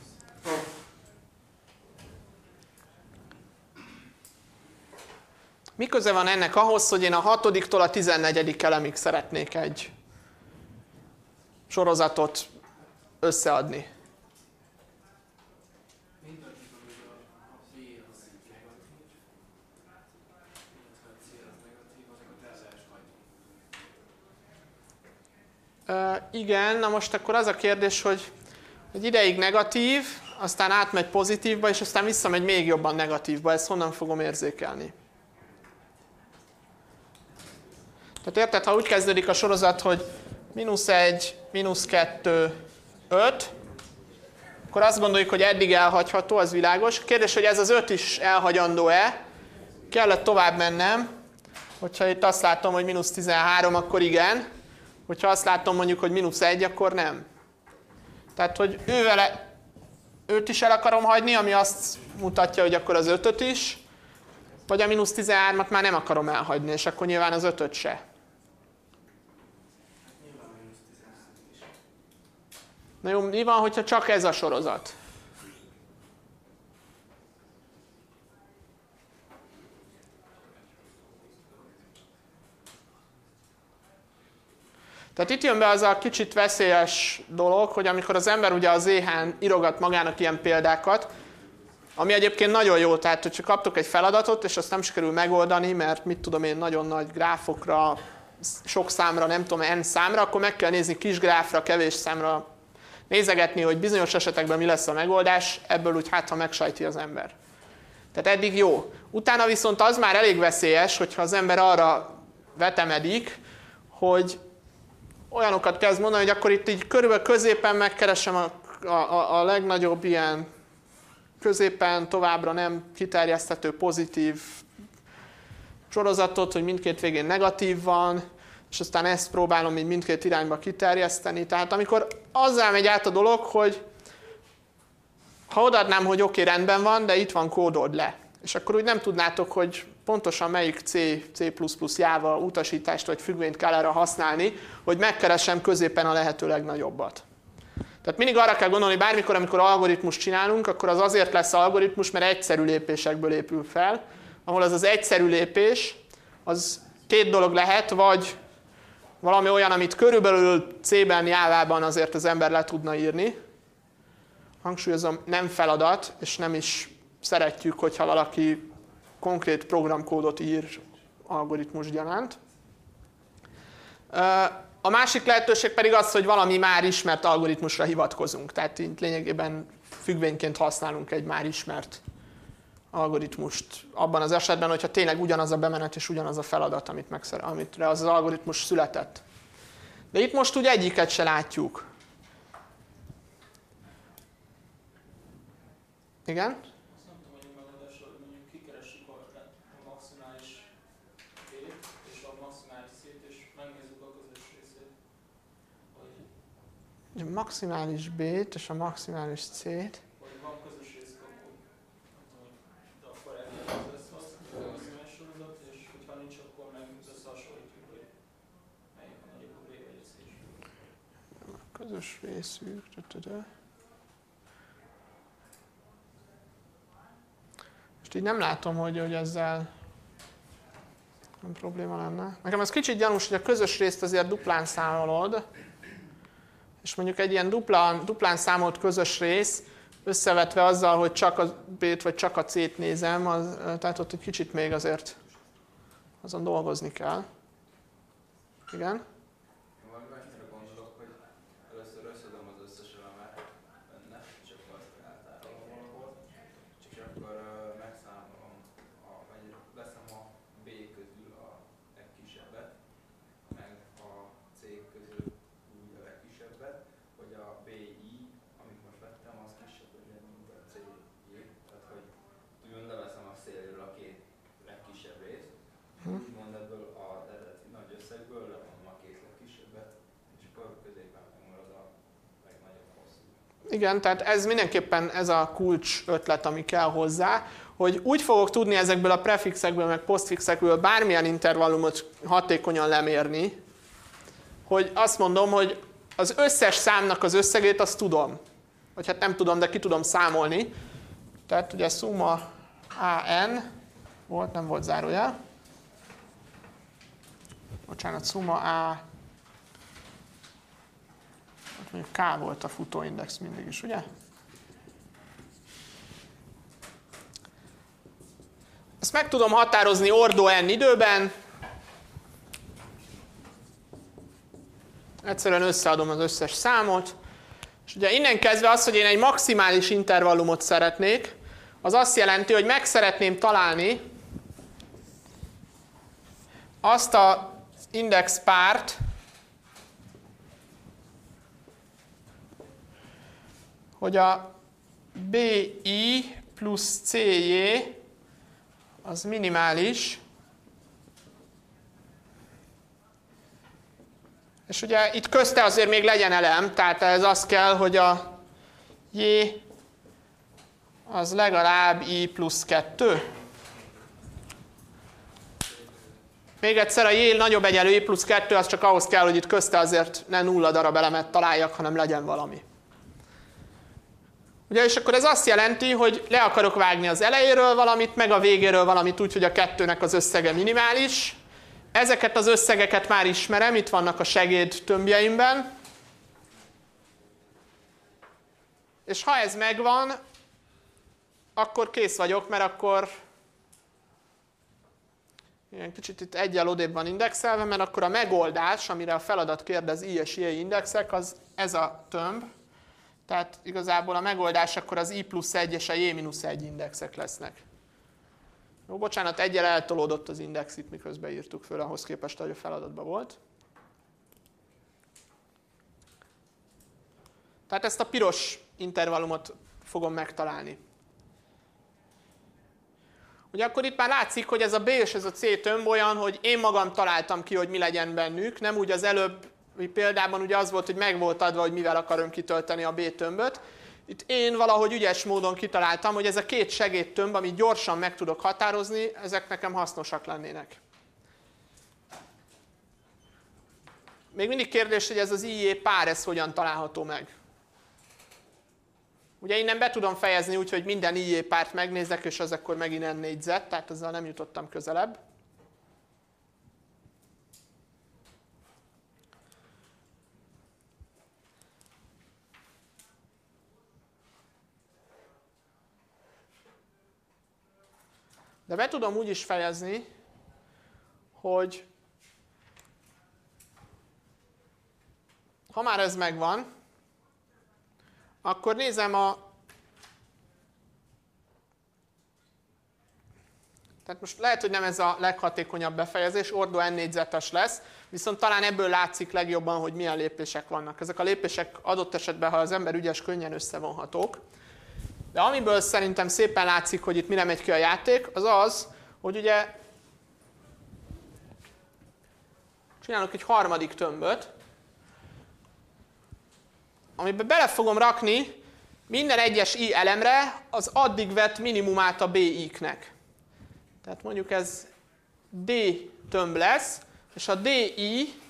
Mi köze van ennek ahhoz, hogy én a hatodiktól a tizennegyedik elemig szeretnék egy sorozatot összeadni? Uh, igen, na most akkor az a kérdés, hogy, hogy ideig negatív, aztán átmegy pozitívba, és aztán visszamegy még jobban negatívba. Ezt honnan fogom érzékelni? Tehát érted, ha úgy kezdődik a sorozat, hogy mínusz egy, mínusz kettő, öt, akkor azt gondoljuk, hogy eddig elhagyható, az világos. Kérdés, hogy ez az öt is elhagyandó-e? Kellett tovább mennem. Hogyha itt azt látom, hogy mínusz tizenhárom, akkor igen. Hogyha azt látom mondjuk, hogy mínusz egy, akkor nem. Tehát, hogy ővele őt is el akarom hagyni, ami azt mutatja, hogy akkor az ötöt is, vagy a mínusz tizenhármat már nem akarom elhagyni, és akkor nyilván az ötöt se. Na jó, mi van, hogyha csak ez a sorozat? Tehát itt jön be az a kicsit veszélyes dolog, hogy amikor az ember ugye az éhán írogat magának ilyen példákat, ami egyébként nagyon jó, tehát hogyha kaptok egy feladatot, és azt nem sikerül megoldani, mert mit tudom én, nagyon nagy gráfokra, sok számra, nem tudom, n számra, akkor meg kell nézni kis gráfra, kevés számra, nézegetni, hogy bizonyos esetekben mi lesz a megoldás, ebből úgy hát, ha megsajti az ember. Tehát eddig jó. Utána viszont az már elég veszélyes, hogyha az ember arra vetemedik, hogy olyanokat kezd mondani, hogy akkor itt így körülbelül középen megkeresem a, a, a legnagyobb ilyen középen továbbra nem kiterjeszthető pozitív sorozatot, hogy mindkét végén negatív van, és aztán ezt próbálom így mindkét irányba kiterjeszteni. Tehát amikor azzal megy át a dolog, hogy ha odaadnám, hogy oké, okay, rendben van, de itt van, kódold le. És akkor úgy nem tudnátok, hogy pontosan melyik C, C++ Java utasítást vagy függvényt kell erre használni, hogy megkeresem középen a lehető legnagyobbat. Tehát mindig arra kell gondolni, bármikor, amikor algoritmust csinálunk, akkor az azért lesz algoritmus, mert egyszerű lépésekből épül fel, ahol az az egyszerű lépés, az két dolog lehet, vagy valami olyan, amit körülbelül C-ben, Jávában azért az ember le tudna írni. Hangsúlyozom, nem feladat, és nem is szeretjük, hogyha valaki konkrét programkódot ír algoritmus gyanánt. A másik lehetőség pedig az, hogy valami már ismert algoritmusra hivatkozunk. Tehát így lényegében függvényként használunk egy már ismert algoritmust. Abban az esetben, hogyha tényleg ugyanaz a bemenet és ugyanaz a feladat, amit megszer, amitre az, az algoritmus született. De itt most ugye egyiket se látjuk. Igen? Azt nem tudom, hogy megoldásra, hogy mondjuk kikeressük a maximális B-t és a maximális C-t, és megnézzük a közös részét. Hogy... A maximális B-t és a maximális C-t. Vagy van közös rész, akkor nem tudom, hogy de akkor elkezdő lesz azt, a maximális sorozat, és hogyha nincs, akkor meg összehasonlítjuk, hogy melyik a nagyobb a B vagy a C is. Közös részük. Most így nem látom, hogy, hogy ezzel nem probléma lenne. Nekem ez kicsit gyanús, hogy a közös részt azért duplán számolod, és mondjuk egy ilyen duplán, duplán számolt közös rész összevetve azzal, hogy csak a B-t vagy csak a C-t nézem, az, tehát ott egy kicsit még azért azon dolgozni kell. Igen? Valami másra gondolok, hogy először összedom az összes elemet benne, és akkor azt eltárolom valahol, és akkor uh, megszámolom, a, vagy veszem a B közül a legkisebbet, meg a C közül úgy a legkisebbet, hogy a bé i, amit most vettem, az kisebb legyen, mint a cé i, tehát hogy úgymond leveszem a szélről a két legkisebb részt, úgymond ebből az eredeti nagy összegből levonom a két legkisebbet, és akkor középen megmarad a legnagyobb hosszú. Igen, tehát ez mindenképpen ez a kulcs ötlet, ami kell hozzá, hogy úgy fogok tudni ezekből a prefixekből, meg postfixekből bármilyen intervallumot hatékonyan lemérni, hogy azt mondom, hogy az összes számnak az összegét azt tudom. Vagy hát nem tudom, de ki tudom számolni. Tehát ugye summa an volt, nem volt zárójel. Bocsánat, summa a... Ott mondjuk K volt a futóindex mindig is, ugye? Ezt meg tudom határozni ordo n időben. Egyszerűen összeadom az összes számot. És ugye innen kezdve az, hogy én egy maximális intervallumot szeretnék, az azt jelenti, hogy meg szeretném találni azt az index párt, hogy a bi plusz cj az minimális, és ugye itt közte azért még legyen elem, tehát ez az kell, hogy a j az legalább i plusz kettő. Még egyszer a j nagyobb egyenlő i plusz kettő, az csak ahhoz kell, hogy itt közte azért ne nulla darab elemet találjak, hanem legyen valami. Ugye, és akkor ez azt jelenti, hogy le akarok vágni az elejéről valamit, meg a végéről valamit úgy, hogy a kettőnek az összege minimális. Ezeket az összegeket már ismerem, itt vannak a segéd tömbjeimben. És ha ez megvan, akkor kész vagyok, mert akkor ilyen kicsit itt egyel odébb van indexelve, mert akkor a megoldás, amire a feladat kérdez i és j indexek, az ez a tömb. Tehát igazából a megoldás akkor az i plusz egy és a j mínusz egy indexek lesznek. Jó, bocsánat, egyel eltolódott az index itt, miközben írtuk föl, ahhoz képest, hogy a feladatban volt. Tehát ezt a piros intervallumot fogom megtalálni. Ugye akkor itt már látszik, hogy ez a B és ez a C tömb olyan, hogy én magam találtam ki, hogy mi legyen bennük, nem úgy az előbb példában ugye az volt, hogy meg volt adva, hogy mivel akarom kitölteni a B tömböt. Itt én valahogy ügyes módon kitaláltam, hogy ez a két segédtömb, amit gyorsan meg tudok határozni, ezek nekem hasznosak lennének. Még mindig kérdés, hogy ez az i j pár, ez hogyan található meg. Ugye innen be tudom fejezni úgy, hogy minden i jé párt megnézek, és az akkor megint n négy zet, tehát ezzel nem jutottam közelebb. De be tudom úgy is fejezni, hogy ha már ez megvan, akkor nézem a... Tehát most lehet, hogy nem ez a leghatékonyabb befejezés, ordó n négy zetes lesz, viszont talán ebből látszik legjobban, hogy milyen lépések vannak. Ezek a lépések adott esetben, ha az ember ügyes, könnyen összevonhatók. De amiből szerintem szépen látszik, hogy itt mire megy ki a játék, az az, hogy ugye csinálok egy harmadik tömböt, amiben bele fogom rakni minden egyes i elemre az addig vett minimumát a bi-knek. Tehát mondjuk ez d tömb lesz, és a di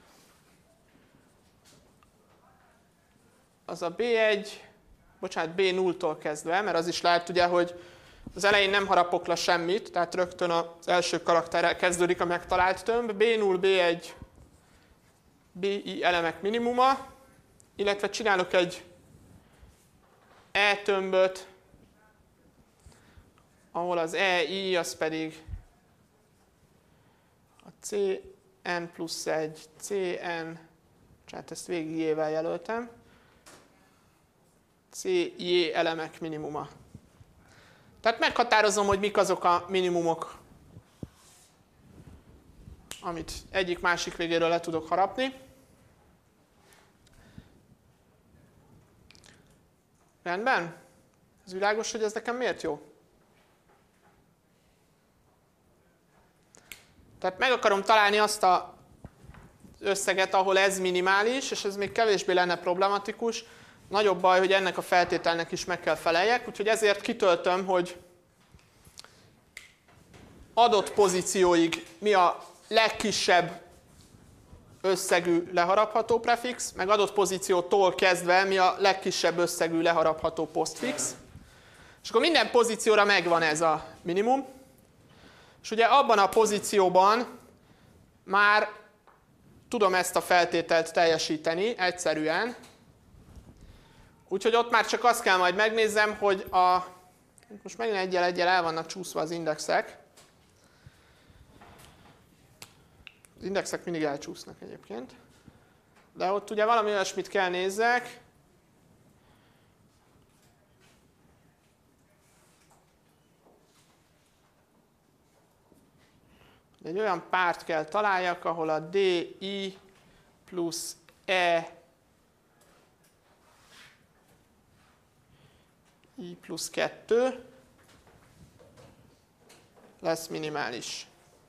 az a bé egy, bocsánat, bé nulltól kezdve, mert az is lehet ugye, hogy az elején nem harapok le semmit, tehát rögtön az első karakterrel kezdődik a megtalált tömb, bé null, bé egy, bi elemek minimuma, illetve csinálok egy e tömböt, ahol az ei az pedig a cn plusz egy, cn, tehát ezt végig j-vel jelöltem, cj elemek minimuma. Tehát meghatározom, hogy mik azok a minimumok, amit egyik-másik végéről le tudok harapni. Rendben? Ez világos, hogy ez nekem miért jó? Tehát meg akarom találni azt az összeget, ahol ez minimális, és ez még kevésbé lenne problematikus. Nagyobb baj, hogy ennek a feltételnek is meg kell feleljek, úgyhogy ezért kitöltöm, hogy adott pozícióig mi a legkisebb összegű leharapható prefix, meg adott pozíciótól kezdve mi a legkisebb összegű leharapható postfix. És akkor minden pozícióra megvan ez a minimum. És ugye abban a pozícióban már tudom ezt a feltételt teljesíteni egyszerűen. Úgyhogy ott már csak azt kell majd megnézzem, hogy a... Most megint egyel-egyel el vannak csúszva az indexek. Az indexek mindig elcsúsznak egyébként. De ott ugye valami olyasmit kell nézzek. Egy olyan párt kell találjak, ahol a di plusz e i plusz kettő lesz minimális.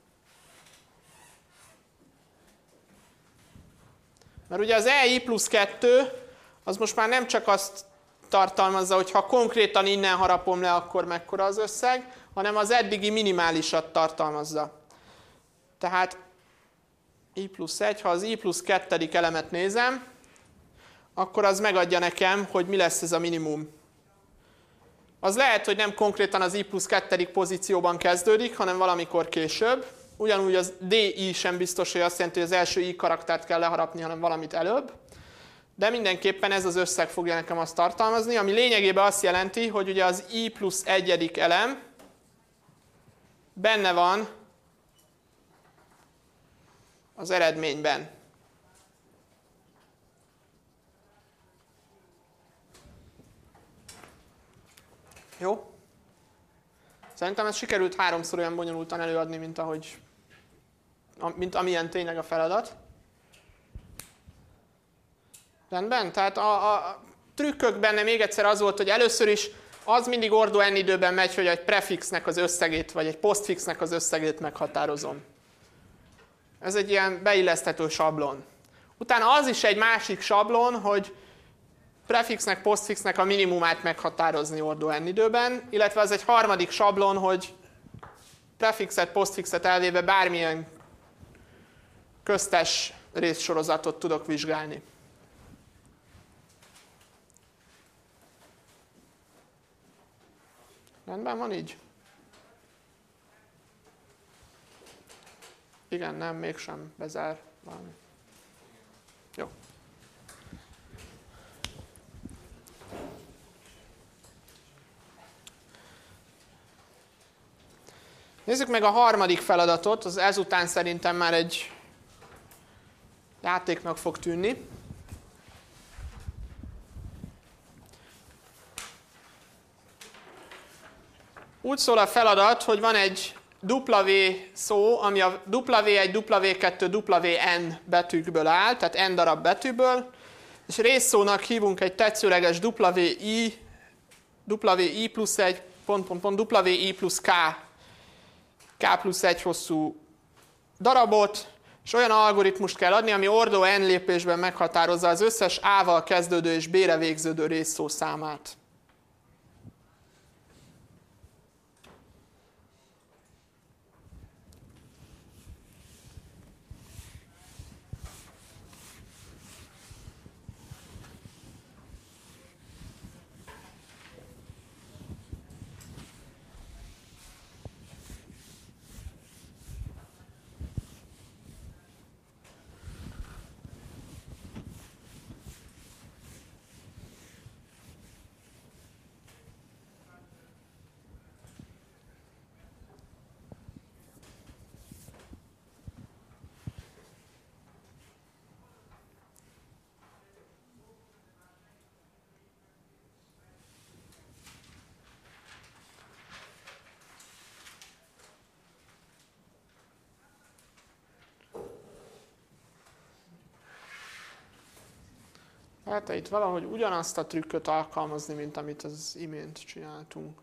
Mert ugye az ei plusz kettő az most már nem csak azt tartalmazza, hogy ha konkrétan innen harapom le, akkor mekkora az összeg, hanem az eddigi minimálisat tartalmazza. Tehát i plusz egy, ha az i plusz kettedik elemet nézem, akkor az megadja nekem, hogy mi lesz ez a minimum. Az lehet, hogy nem konkrétan az i plusz kettedik pozícióban kezdődik, hanem valamikor később. Ugyanúgy az di sem biztos, hogy azt jelenti, hogy az első i karaktert kell leharapni, hanem valamit előbb. De mindenképpen ez az összeg fogja nekem azt tartalmazni, ami lényegében azt jelenti, hogy ugye az i plusz egyedik elem benne van az eredményben. Jó? Szerintem ez sikerült háromszor olyan bonyolultan előadni, mint ahogy, mint amilyen tényleg a feladat. Rendben? Tehát a, a trükkök benne még egyszer az volt, hogy először is az mindig ordó n időben megy, hogy egy prefixnek az összegét, vagy egy postfixnek az összegét meghatározom. Ez egy ilyen beilleszthető sablon. Utána az is egy másik sablon, hogy prefixnek, postfixnek a minimumát meghatározni ordó n időben, illetve az egy harmadik sablon, hogy prefixet, postfixet elvéve bármilyen köztes részsorozatot tudok vizsgálni. Rendben van így? Igen, nem, mégsem bezár valami. Jó. Nézzük meg a harmadik feladatot, az ezután szerintem már egy játéknak fog tűnni. Úgy szól a feladat, hogy van egy W szó, ami a W egy, W kettő, W N betűkből áll, tehát N darab betűből, és részszónak hívunk egy tetszőleges W I, W I plusz egy, pont, pont, pont, W I plusz K, K plusz egy hosszú darabot, és olyan algoritmust kell adni, ami ordó N lépésben meghatározza az összes A-val kezdődő és B-re végződő részszó számát. Hát itt valahogy ugyanazt a trükköt alkalmazni, mint amit az imént csináltunk.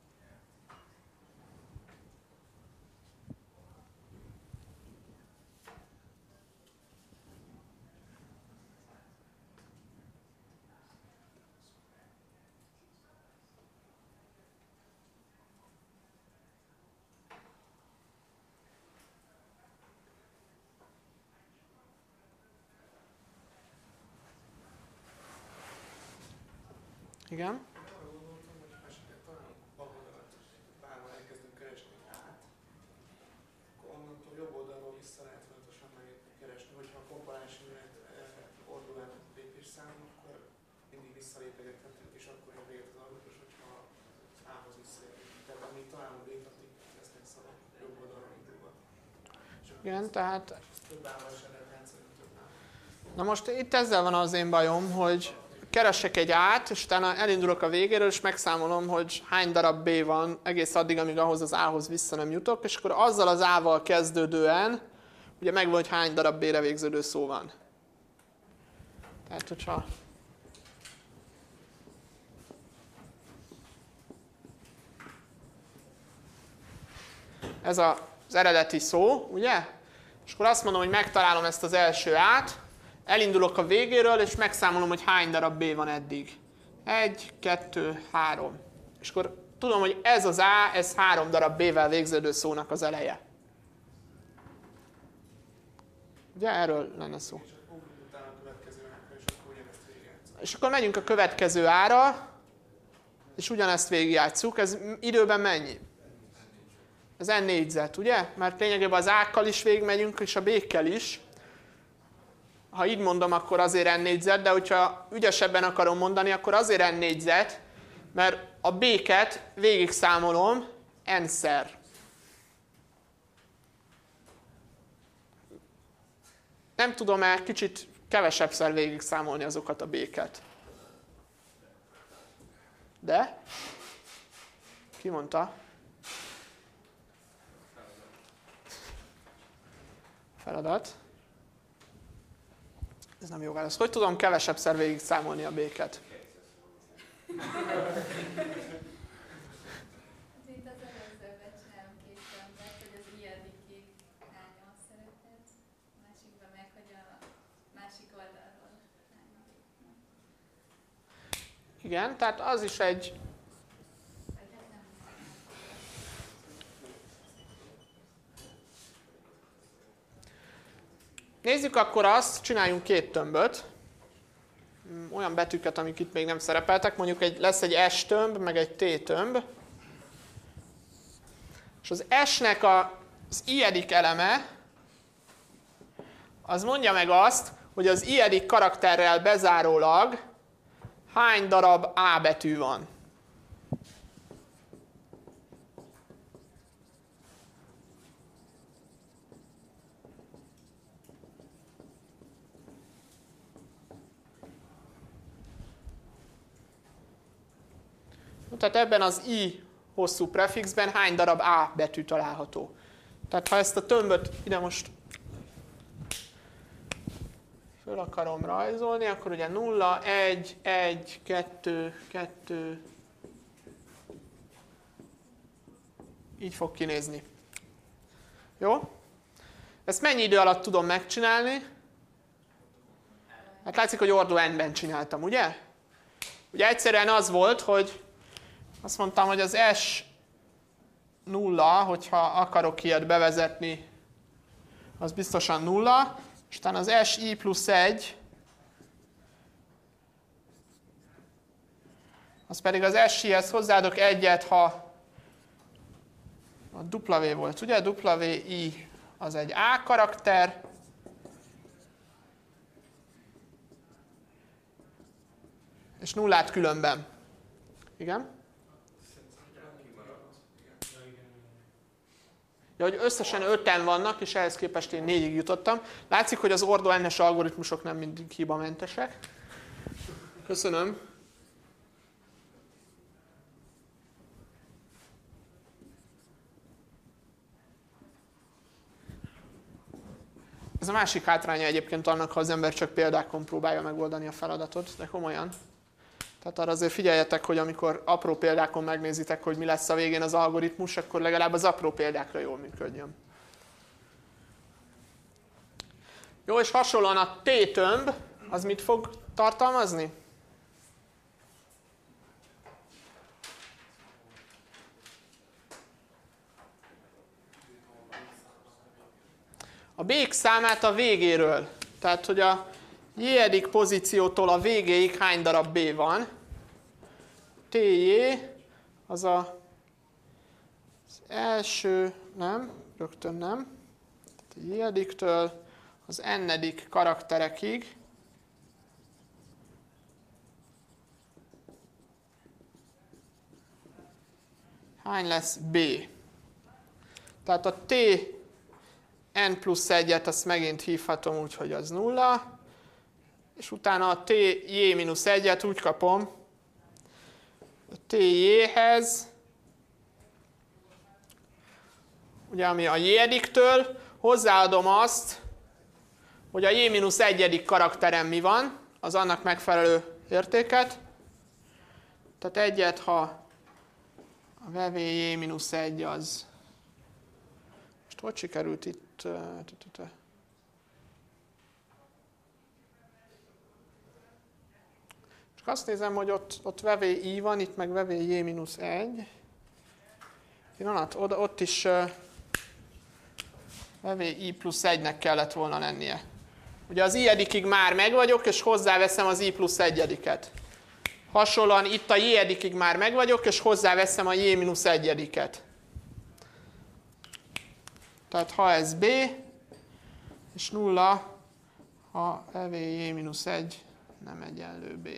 Igen? Arra gondoltam, hogy esetleg talán baloldalat bárhol elkezdünk keresni át, akkor onnantól jobb oldalról vissza lehet folyamatosan megkeresni, hogyha a komponens ügyet ordulát lépésszámon, akkor mindig visszalépegethetünk, és akkor jobb véget az algoritmus, hogyha A-hoz visszaérünk. Tehát amíg találunk B-t, addig lesznek szavak jobb oldalról indulva. Igen, tehát... Több A-val sem lehet játszani, több A-val. Na most itt ezzel van az én bajom, hogy keresek egy át, és utána elindulok a végéről, és megszámolom, hogy hány darab B van egész addig, amíg ahhoz az A-hoz vissza nem jutok, és akkor azzal az A-val kezdődően, ugye megvan, hogy hány darab B-re végződő szó van. Tehát, hogyha... Ez az eredeti szó, ugye? És akkor azt mondom, hogy megtalálom ezt az első át, elindulok a végéről, és megszámolom, hogy hány darab B van eddig. Egy, kettő, három. És akkor tudom, hogy ez az A, ez három darab B-vel végződő szónak az eleje. Ugye erről lenne szó. És akkor utána a következő ára, és akkor ugyanezt végigjátszunk. És akkor megyünk a következő ára, és ugyanezt végigjátszuk. Ez időben mennyi? Ez N négyzet, ugye? Mert lényegében az A-kkal is végigmegyünk, és a B-kkel is. Ha így mondom, akkor azért N négyzet, de hogyha ügyesebben akarom mondani, akkor azért N négyzet, mert a B-ket végig számolom N-szer. Nem tudom-e kicsit kevesebbszer végig számolni azokat a B-ket? De? Ki mondta? Feladat. Ez nem jó válasz. Hogy tudom kevesebbszer végig számolni a B-ket? Itt az előzőben csinálom két tömbet, hogy az I addig hányan szerepet, a másikban meg, hogy a másik oldalról hányan. Igen, tehát az is egy... Vagy hát nem. Nézzük akkor azt, csináljunk két tömböt. Olyan betűket, amik itt még nem szerepeltek. Mondjuk egy, lesz egy S tömb, meg egy T tömb. És az S-nek a, az i-edik eleme, az mondja meg azt, hogy az i-edik karakterrel bezárólag hány darab A betű van. Tehát ebben az i hosszú prefixben hány darab A betű található. Tehát ha ezt a tömböt ide most föl akarom rajzolni, akkor ugye nulla, egy, egy, kettő, kettő, így fog kinézni. Jó? Ezt mennyi idő alatt tudom megcsinálni? Hát látszik, hogy ordo n-ben csináltam, ugye? Ugye egyszerűen az volt, hogy azt mondtam, hogy az S nulla, hogyha akarok ilyet bevezetni, az biztosan nulla, és utána az S i plusz egy, az pedig az S i-hez hozzáadok egyet, ha a W volt, ugye? W i az egy A karakter, és nullát különben. Igen? Ja, hogy összesen öten vannak, és ehhez képest én négyig jutottam. Látszik, hogy az ordo n-es algoritmusok nem mindig hibamentesek. Köszönöm. Ez a másik hátránya egyébként annak, ha az ember csak példákon próbálja megoldani a feladatot, de komolyan. Tehát arra azért figyeljetek, hogy amikor apró példákon megnézitek, hogy mi lesz a végén az algoritmus, akkor legalább az apró példákra jól működjön. Jó, és hasonlóan a T-tömb, az mit fog tartalmazni? A B-k számát a végéről. Tehát, hogy a j-edik pozíciótól a végéig hány darab B van. Tj az a, az első, nem, rögtön nem. A j-ediktől az n-edik karakterekig. Hány lesz B? Tehát a T n plusz egyet azt megint hívhatom úgy, hogy az nulla. És utána a tj mínusz egyet úgy kapom, a tj-hez, ugye ami a j-ediktől, hozzáadom azt, hogy a j mínusz egyedik karakterem mi van, az annak megfelelő értéket. Tehát egyet, ha a vevj mínusz egy az, most hogy sikerült itt, azt nézem, hogy ott, ott vevj van, itt meg vevj mínusz egy. Pillanat, oda, ott is uh, vevj plusz egynek kellett volna lennie. Ugye az i-edikig már megvagyok, és hozzáveszem az i plusz egyediket. Hasonlóan itt a j-edikig már megvagyok, és hozzáveszem a j mínusz egyediket. Tehát ha ez B, és nulla, ha vevj mínusz egy nem egyenlő B.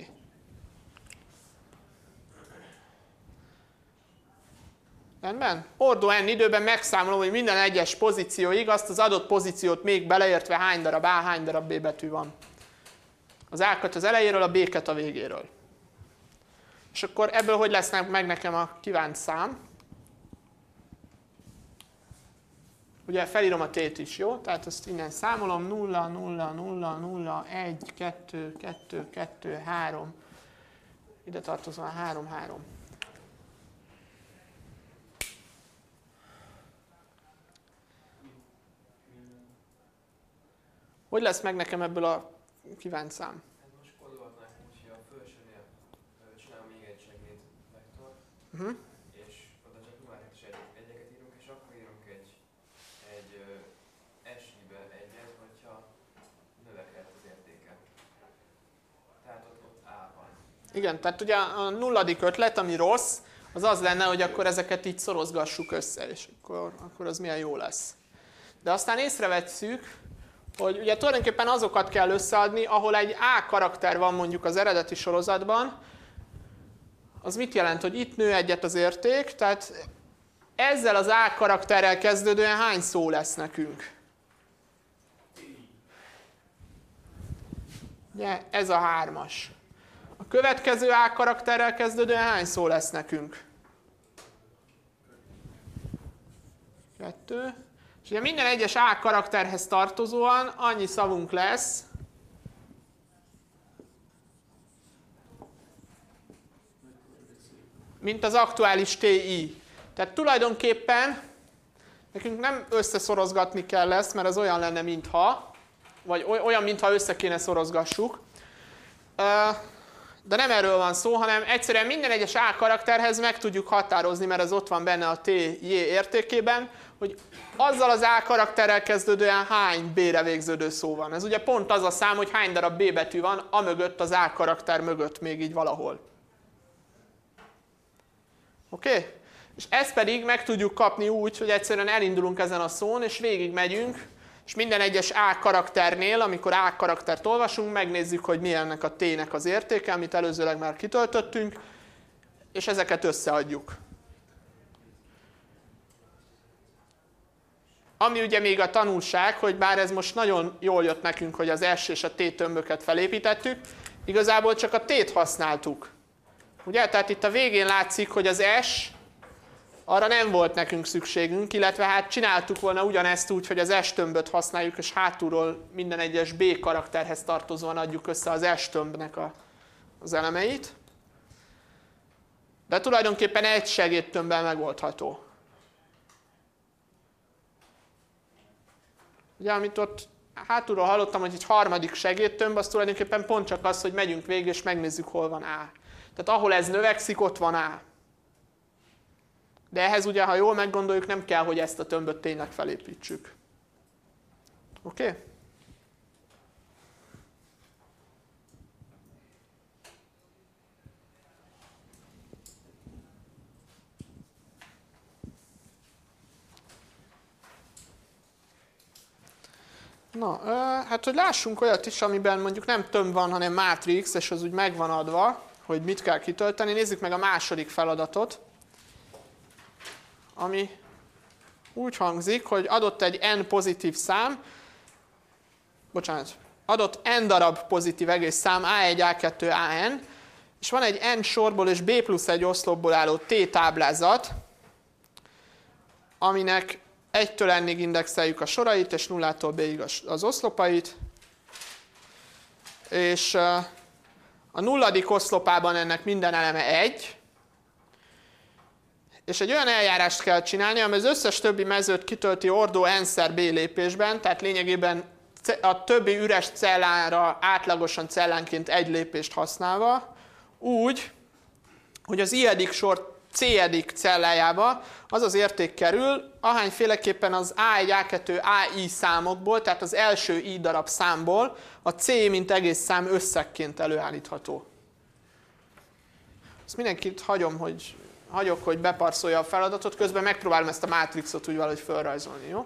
Rendben? Ordo n időben megszámolom, hogy minden egyes pozícióig azt az adott pozíciót még beleértve hány darab A, hány darab B betű van. Az A-kat az elejéről, a B-ket a végéről. És akkor ebből hogy lesz meg nekem a kívánt szám? Ugye felírom a T-t is, jó? Tehát ezt innen számolom, nulla, nulla, nulla, nulla, egy, kettő, kettő, kettő, három. Ide tartozom a három, három. Hogy lesz meg nekem ebből a kívánt szám? Hát most kódolhatnánk úgy, hogy a felsőnél csinálom még egy segédvektor, Uh-huh. és oda csak nullát és egyeket írunk, és akkor írunk egy, egy S I-be egyet, hogyha növekedett az értéke. Tehát ott, ott A van. Igen, tehát ugye a nulladik ötlet, ami rossz, az az lenne, hogy akkor ezeket így szorozgassuk össze, és akkor, akkor az milyen jó lesz. De aztán észrevesszük, hogy ugye tulajdonképpen azokat kell összeadni, ahol egy A karakter van mondjuk az eredeti sorozatban, az mit jelent, hogy itt nő egyet az érték, tehát ezzel az A karakterrel kezdődően hány szó lesz nekünk? Ugye, ez a hármas. A következő A karakterrel kezdődően hány szó lesz nekünk? Kettő. És ugye minden egyes A karakterhez tartozóan annyi szavunk lesz, mint az aktuális té i. Tehát tulajdonképpen nekünk nem összeszorozgatni kell ezt, mert az olyan lenne, mintha, vagy olyan, mintha össze kéne szorozgassuk. De nem erről van szó, hanem egyszerűen minden egyes A karakterhez meg tudjuk határozni, mert ez ott van benne a té jé értékében, hogy azzal az A karakterrel kezdődően hány B-re végződő szó van. Ez ugye pont az a szám, hogy hány darab B betű van, amögött az A karakter mögött még így valahol. Oké? Okay? És ezt pedig meg tudjuk kapni úgy, hogy egyszerűen elindulunk ezen a szón, és végig megyünk, és minden egyes A karakternél, amikor A karaktert olvasunk, megnézzük, hogy mi ennek a T-nek az értéke, amit előzőleg már kitöltöttünk, és ezeket összeadjuk. Ami ugye még a tanulság, hogy bár ez most nagyon jól jött nekünk, hogy az S és a T tömböket felépítettük, igazából csak a T-t használtuk. Ugye? Tehát itt a végén látszik, hogy az S, arra nem volt nekünk szükségünk, illetve hát csináltuk volna ugyanezt úgy, hogy az S tömböt használjuk, és hátulról minden egyes B karakterhez tartozóan adjuk össze az S tömbnek a, az elemeit. De tulajdonképpen egy segédtömbben megoldható. Ugye, amit ott hátulról hallottam, hogy egy harmadik segédtömb, az tulajdonképpen pont csak az, hogy megyünk végig, és megnézzük, hol van A. Tehát ahol ez növekszik, ott van A. De ehhez ugye, ha jól meggondoljuk, nem kell, hogy ezt a tömböt tényleg felépítsük. Oké? Okay? Na, hát hogy lássunk olyat is, amiben mondjuk nem tömb van, hanem mátrix, és az úgy meg van adva, hogy mit kell kitölteni. Nézzük meg a második feladatot, ami úgy hangzik, hogy adott egy n pozitív szám, bocsánat, adott n darab pozitív egész szám á egy, á kettő, á n, és van egy n sorból és b plusz egy oszlopból álló t táblázat, aminek egytől n-ig indexeljük a sorait, és nullától b-ig az oszlopait, és a nulladik oszlopában ennek minden eleme egy, és egy olyan eljárást kell csinálni, ami az összes többi mezőt kitölti ordó n-szer b lépésben, tehát lényegében a többi üres cellára átlagosan cellánként egy lépést használva, úgy, hogy az i-edik sor c-edik cellájába az az érték kerül, ahányféleképpen az á egy, á kettő, á i számokból, tehát az első i darab számból a c mint egész szám összegként előállítható. Ezt mindenkit hagyom, hogy, hagyok, hogy beparszolja a feladatot, közben megpróbálom ezt a mátrixot úgy valahogy felrajzolni, jó?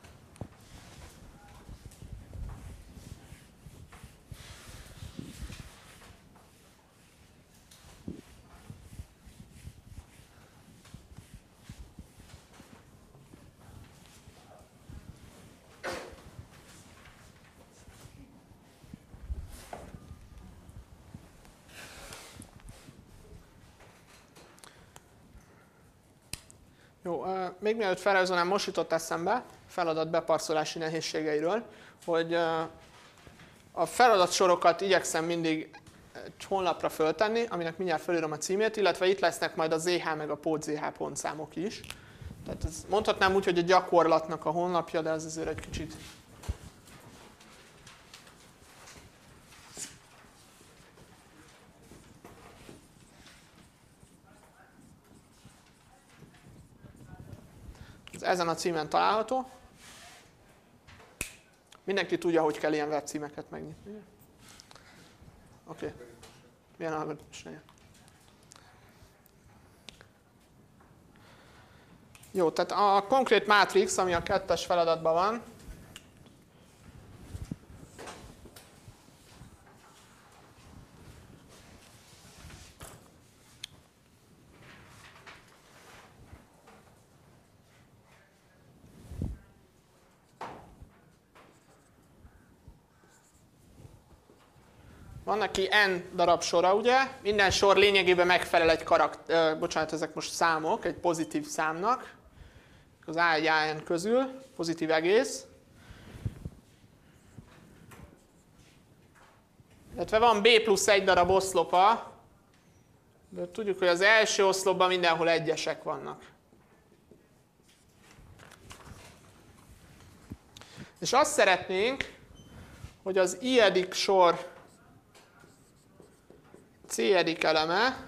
Jó, még mielőtt felrajzolnám, most jutott eszembe feladat beparszolási nehézségeiről, hogy a feladatsorokat igyekszem mindig egy honlapra föltenni, aminek mindjárt felírom a címét, illetve itt lesznek majd a zé há meg a pótzh pontszámok is. Tehát ez mondhatnám úgy, hogy a gyakorlatnak a honlapja, de ez azért egy kicsit... Ezen a címen található. Mindenki tudja, hogy kell ilyen webcímeket megnyitni. Oké. Okay. Milyen algoritmus? Jó, tehát a konkrét mátrix, ami a kettes feladatban van, van neki n darab sora, ugye? Minden sor lényegében megfelel egy karakter, bocsánat, ezek most számok, egy pozitív számnak. Az A egy A N közül, pozitív egész. Illetve van B plusz egy darab oszlopa, de tudjuk, hogy az első oszlopban mindenhol egyesek vannak. És azt szeretnénk, hogy az i-edik sor C-edik eleme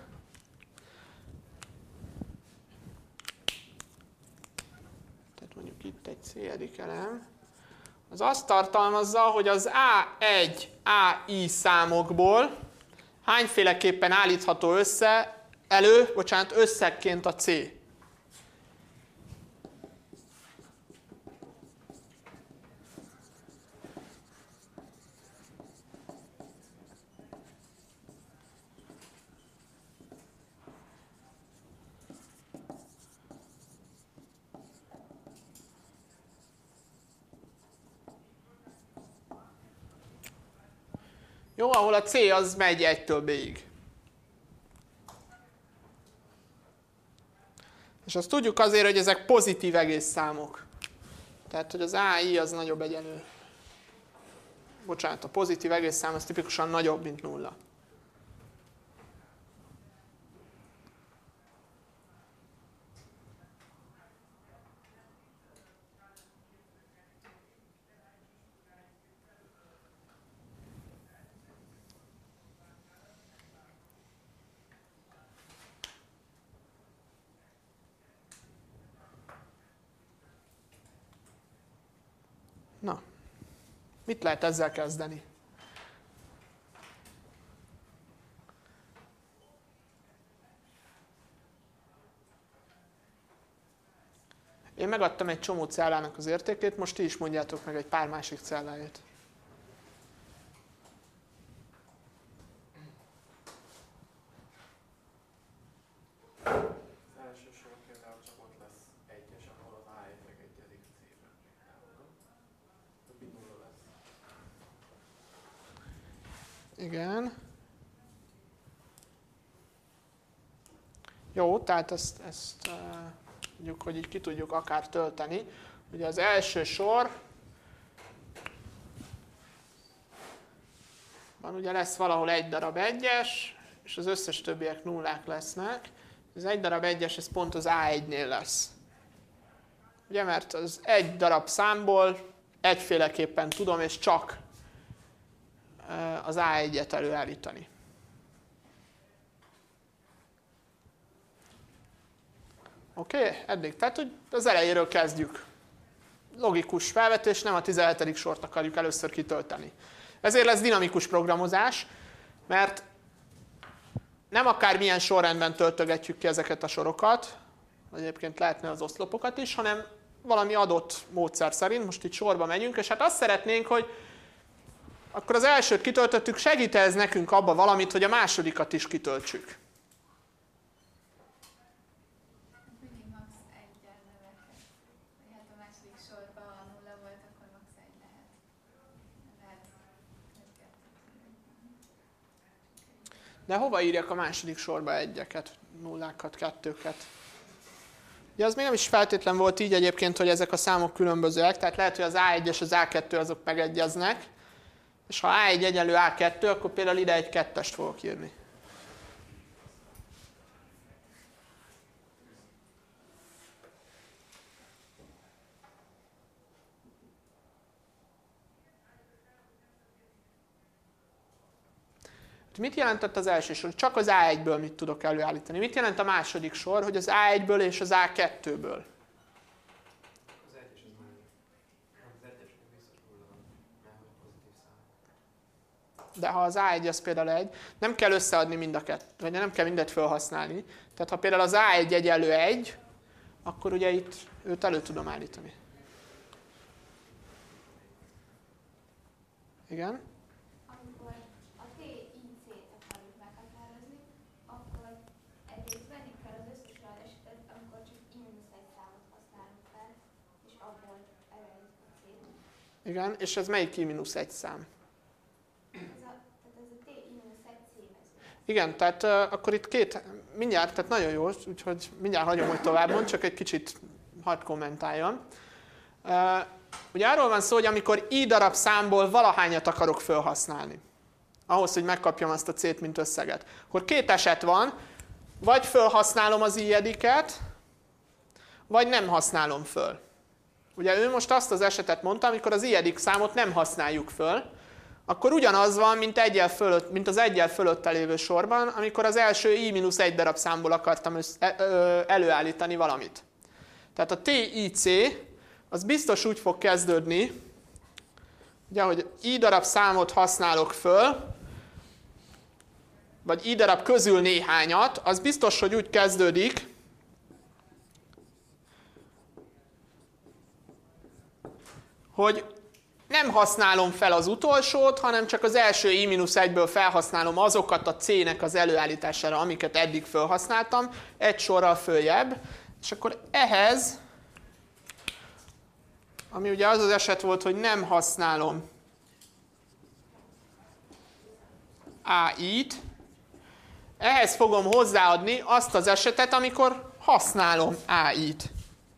tehát mondjuk itt egy C-edik elem, az azt tartalmazza, hogy az á egy á i számokból hányféleképpen állítható össze, elő, bocsánat, összegként a C. Jó, ahol a C az megy egytől B-ig. És azt tudjuk azért, hogy ezek pozitív egész számok. Tehát, hogy az á i az nagyobb egyenlő. Bocsánat, a pozitív egész szám az tipikusan nagyobb, mint nulla. Na, mit lehet ezzel kezdeni? Én megadtam egy csomó cellának az értékét, most ti is mondjátok meg egy pár másik celláját. Igen. Jó, tehát ezt, ezt mondjuk, hogy így ki tudjuk akár tölteni. Ugye az első sor van, ugye lesz valahol egy darab egyes, és az összes többiek nullák lesznek. Az egy darab egyes, ez pont az á egynél lesz. Ugye, mert az egy darab számból egyféleképpen tudom, és csak az á egyet előállítani. Oké? Okay? Eddig. Tehát, hogy az elejéről kezdjük. Logikus felvetés, nem a tizenhetedik sort akarjuk először kitölteni. Ezért lesz dinamikus programozás, mert nem akármilyen sorrendben töltögetjük ki ezeket a sorokat, egyébként lehetne az oszlopokat is, hanem valami adott módszer szerint, most itt sorba megyünk, és hát azt szeretnénk, hogy akkor az elsőt kitöltöttük, segít ez nekünk abba valamit, hogy a másodikat is kitöltsük. Mindig max egyen növekedett. Hát a második sorban a nulla volt, akkor max egy lehet. Lehet De hova írjak a második sorba egyeket, nullákat, kettőket? Ugye az még nem is feltétlen volt így egyébként, hogy ezek a számok különbözőek, tehát lehet, hogy az á egy és az á kettő azok megegyeznek, és ha á egy egyenlő á kettő, akkor például ide egy kettest fogok írni. Mit jelentett az első sor? Csak az á egyből mit tudok előállítani? Mit jelent a második sor, hogy az á egyből és az á kettőből? Az egyes az nulla. Az egyesnek biztos nulla van, mert hogy pozitív szám. De ha az á egy az például egy, nem kell összeadni mind a kettőt, vagy nem kell mindet felhasználni. Tehát ha például az á egy egyenlő egy, akkor ugye itt őt elő tudom állítani. Igen? Amikor a T I C-t akarjuk meghatározni, akkor egyrészt venni kell az összes olyan esetet, amikor csak i mínusz egy számot használunk fel, és abból eredjük a C-t. Igen, és ez melyik i mínusz egy szám? Ez a, tehát ez a T I mínusz egy C-mező. Igen, tehát uh, akkor itt két, mindjárt, tehát nagyon jó, úgyhogy mindjárt hagyom, hogy tovább mond, csak egy kicsit hadd kommentáljam. Uh, ugye arról van szó, hogy amikor i darab számból valahányat akarok felhasználni, ahhoz, hogy megkapjam azt a C-t, mint összeget, akkor két eset van, vagy felhasználom az i-ediket, vagy nem használom föl. Ugye ő most azt az esetet mondta, amikor az i-edik számot nem használjuk föl, akkor ugyanaz van, mint, egyel fölött, mint az egyel fölötte lévő sorban, amikor az első i mínusz egy darab számból akartam előállítani valamit. Tehát a T I C az biztos úgy fog kezdődni, ugye, hogy i darab számot használok föl, vagy i darab közül néhányat, az biztos, hogy úgy kezdődik, hogy nem használom fel az utolsót, hanem csak az első i mínusz egyből felhasználom azokat a C-nek az előállítására, amiket eddig felhasználtam, egy sorral följebb, és akkor ehhez, ami ugye az az eset volt, hogy nem használom á i-t, ehhez fogom hozzáadni azt az esetet, amikor használom á i-t.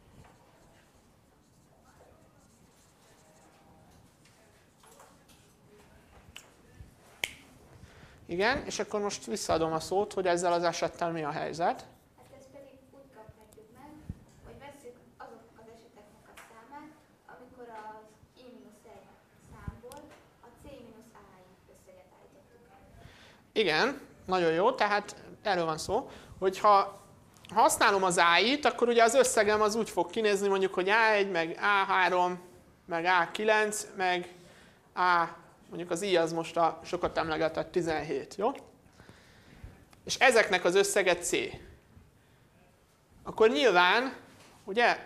Igen, és akkor most visszaadom a szót, hogy ezzel az esettel mi a helyzet. Hát ezt pedig úgy kaphatjuk meg, hogy vesszük azok az eseteknek a számát, amikor az i mínusz egy számból a C mínusz á i összeget állítottuk el. Igen, nagyon jó, tehát erről van szó, hogyha használom az á i-t, akkor ugye az összegem az úgy fog kinézni, mondjuk, hogy á egy, meg á három, meg á kilenc, meg A, mondjuk az i az most a sokat emlegetett tizenhét, jó? És ezeknek az összege C. Akkor nyilván, ugye,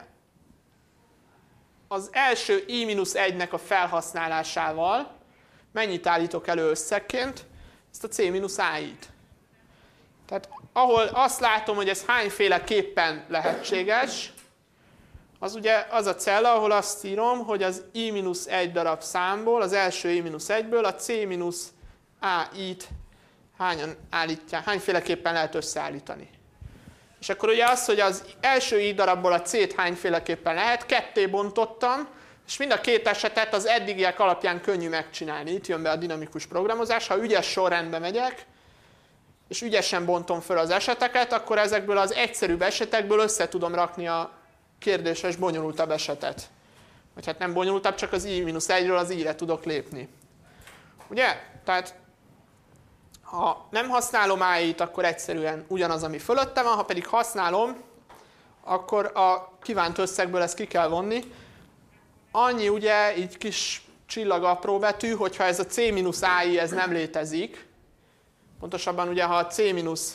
az első i mínusz egynek a felhasználásával mennyit állítok elő összegként? Ezt a C mínusz á i-t. Tehát ahol azt látom, hogy ez hányféleképpen lehetséges, az ugye az a cella, ahol azt írom, hogy az i mínusz egy darab számból, az első i mínusz egyből a C mínusz á i-t hányan állítják, hányféleképpen lehet összeállítani. És akkor ugye az, hogy az első i darabból a C-t hányféleképpen lehet, ketté bontottam, és mind a két esetet az eddigiek alapján könnyű megcsinálni. Itt jön be a dinamikus programozás. Ha ügyes sorrendbe megyek, és ügyesen bontom föl az eseteket, akkor ezekből az egyszerűbb esetekből össze tudom rakni a kérdéses, bonyolultabb esetet. Vagy hát nem bonyolultabb, csak az i mínusz egyről az i-re tudok lépni. Ugye? Tehát ha nem használom á i-t, akkor egyszerűen ugyanaz, ami fölötte van, ha pedig használom, akkor a kívánt összegből ezt ki kell vonni. Annyi ugye, így kis csillag apró betű, hogyha ez a C mínusz á i ez nem létezik, pontosabban ugye, ha a C mínusz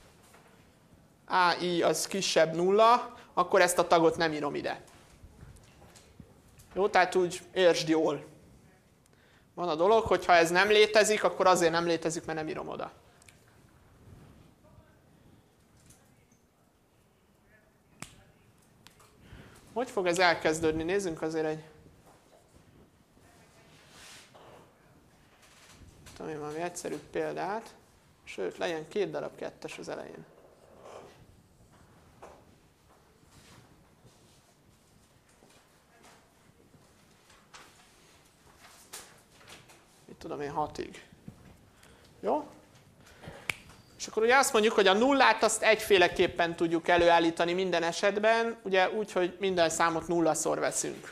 á i az kisebb nulla, akkor ezt a tagot nem írom ide. Jó, tehát úgy értsd jól. Van a dolog, hogy ha ez nem létezik, akkor azért nem létezik, mert nem írom oda. Hogy fog ez elkezdődni? Nézzünk azért egy... Tudom, valami egyszerűbb példát. Sőt, legyen két darab kettes az elején. Mit tudom én, hatig. Jó? És akkor ugye azt mondjuk, hogy a nullát azt egyféleképpen tudjuk előállítani minden esetben, ugye úgy, hogy minden számot nullaszor veszünk.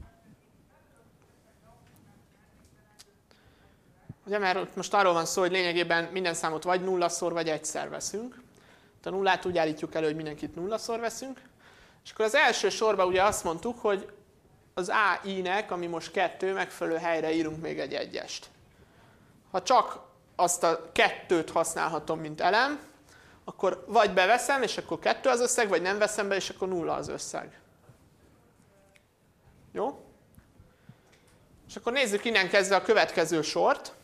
Ugye, mert most arról van szó, hogy lényegében minden számot vagy nullaszor, vagy egyszer veszünk. A nullát úgy állítjuk elő, hogy mindenkit nullaszor veszünk. És akkor az első sorban ugye azt mondtuk, hogy az á i-nek, ami most kettő, megfelelő helyre írunk még egy egyest. Ha csak azt a kettőt használhatom, mint elem, akkor vagy beveszem, és akkor kettő az összeg, vagy nem veszem be, és akkor nulla az összeg. Jó? És akkor nézzük innen kezdve a következő sort.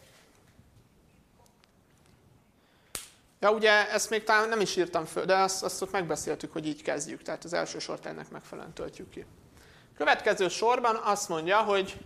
Ja, ugye ezt még talán nem is írtam föl, de azt, azt ott megbeszéltük, hogy így kezdjük. Tehát az első sort ennek megfelelően töltjük ki. Következő sorban azt mondja, hogy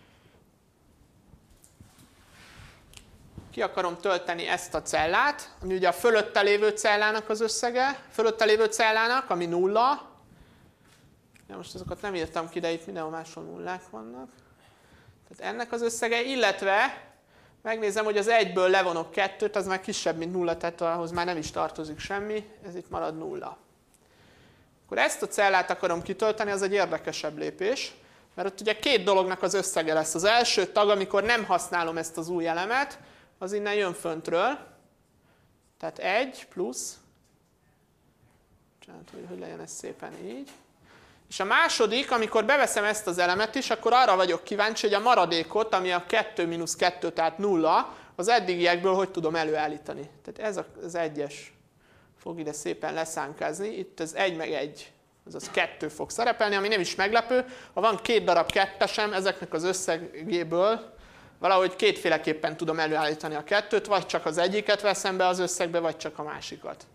ki akarom tölteni ezt a cellát, ami ugye a fölötte lévő cellának az összege, fölötte lévő cellának, ami nulla. Ja, most azokat nem írtam ki, de itt mindenhol máshol nullák vannak. Tehát ennek az összege, illetve megnézem, hogy az egyből levonok kettőt, az már kisebb, mint nulla, tehát ahhoz már nem is tartozik semmi, ez itt marad nulla. Akkor ezt a cellát akarom kitölteni, az egy érdekesebb lépés, mert ott ugye két dolognak az összege lesz. Az első tag, amikor nem használom ezt az új elemet, az innen jön föntről, tehát egy plusz, csinálom, hogy, hogy legyen ez szépen így. És a második, amikor beveszem ezt az elemet is, akkor arra vagyok kíváncsi, hogy a maradékot, ami a kettő mínusz kettő, tehát nulla, az eddigiekből hogy tudom előállítani. Tehát ez az egyes fog ide szépen leszánkázni, itt az egy meg egy, azaz kettő fog szerepelni, ami nem is meglepő. Ha van két darab kettesem, ezeknek az összegéből valahogy kétféleképpen tudom előállítani a kettőt, vagy csak az egyiket veszem be az összegbe, vagy csak a másikat.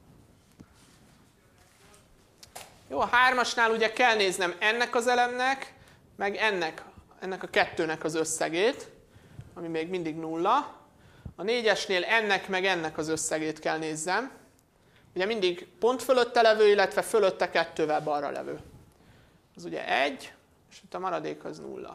Jó, a hármasnál ugye kell néznem ennek az elemnek, meg ennek, ennek a kettőnek az összegét, ami még mindig nulla. A négyesnél ennek meg ennek az összegét kell nézzem. Ugye mindig pont fölötte levő, illetve fölötte kettővel balra levő. Az ugye egy, és itt a maradék az nulla.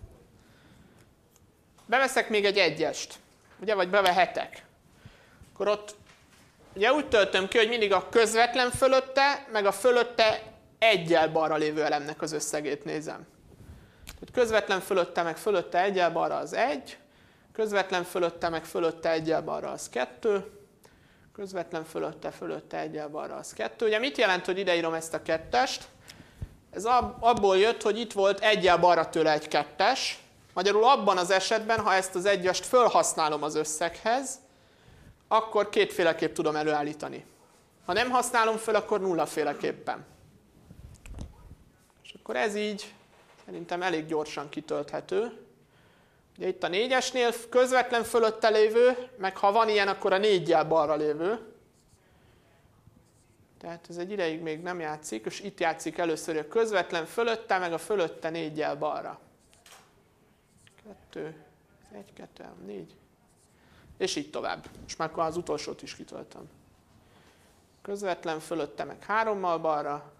Beveszek még egy egyest, ugye, vagy bevehetek. Akkor ott ugye úgy töltöm ki, hogy mindig a közvetlen fölötte, meg a fölötte egyel balra lévő elemnek az összegét nézem. Tehát közvetlen fölötte, meg fölötte egyel balra az egy, közvetlen fölötte, meg fölötte egyel balra az kettő, közvetlen fölötte, fölötte egyel balra az kettő. Ugye mit jelent, hogy ideírom ezt a kettest? Ez abból jött, hogy itt volt egyel balra tőle egy kettes. Magyarul abban az esetben, ha ezt az egyest felhasználom az összeghez, akkor kétféleképp tudom előállítani. Ha nem használom föl, akkor nullaféleképpen. És akkor ez így szerintem elég gyorsan kitölthető. Ugye itt a négyesnél közvetlen fölötte lévő, meg ha van ilyen, akkor a négyel balra lévő. Tehát ez egy ideig még nem játszik, és itt játszik először a közvetlen fölötte, meg a fölötte négyel balra. Kettő, egy, kettő, négy. És így tovább. És már akkor az utolsót is kitöltöm. Közvetlen fölötte meg hárommal balra.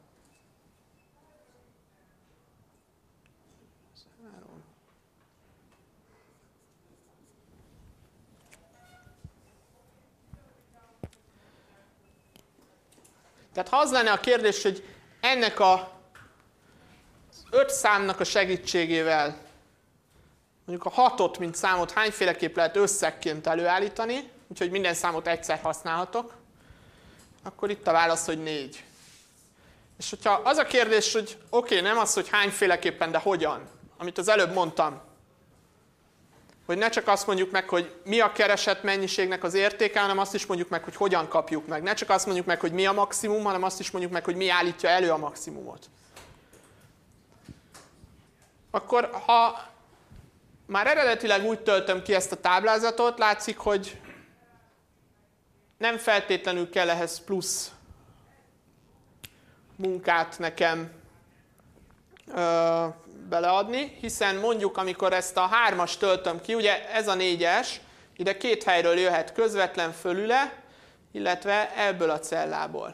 Három. Tehát ha az lenne a kérdés, hogy ennek a öt számnak a segítségével mondjuk a hatot, mint számot hányféleképp lehet összegként előállítani, úgyhogy minden számot egyszer használhatok, akkor itt a válasz, hogy négy. És hogyha az a kérdés, hogy oké, okay, nem az, hogy hányféleképpen, de hogyan, amit az előbb mondtam, hogy ne csak azt mondjuk meg, hogy mi a keresett mennyiségnek az értéke, hanem azt is mondjuk meg, hogy hogyan kapjuk meg. Ne csak azt mondjuk meg, hogy mi a maximum, hanem azt is mondjuk meg, hogy mi állítja elő a maximumot. Akkor ha már eredetileg úgy töltöm ki ezt a táblázatot, látszik, hogy nem feltétlenül kell ehhez plusz munkát nekem ö, beleadni, hiszen mondjuk, amikor ezt a hármas töltöm ki, ugye ez a négyes, ide két helyről jöhet közvetlen fölüle, illetve ebből a cellából.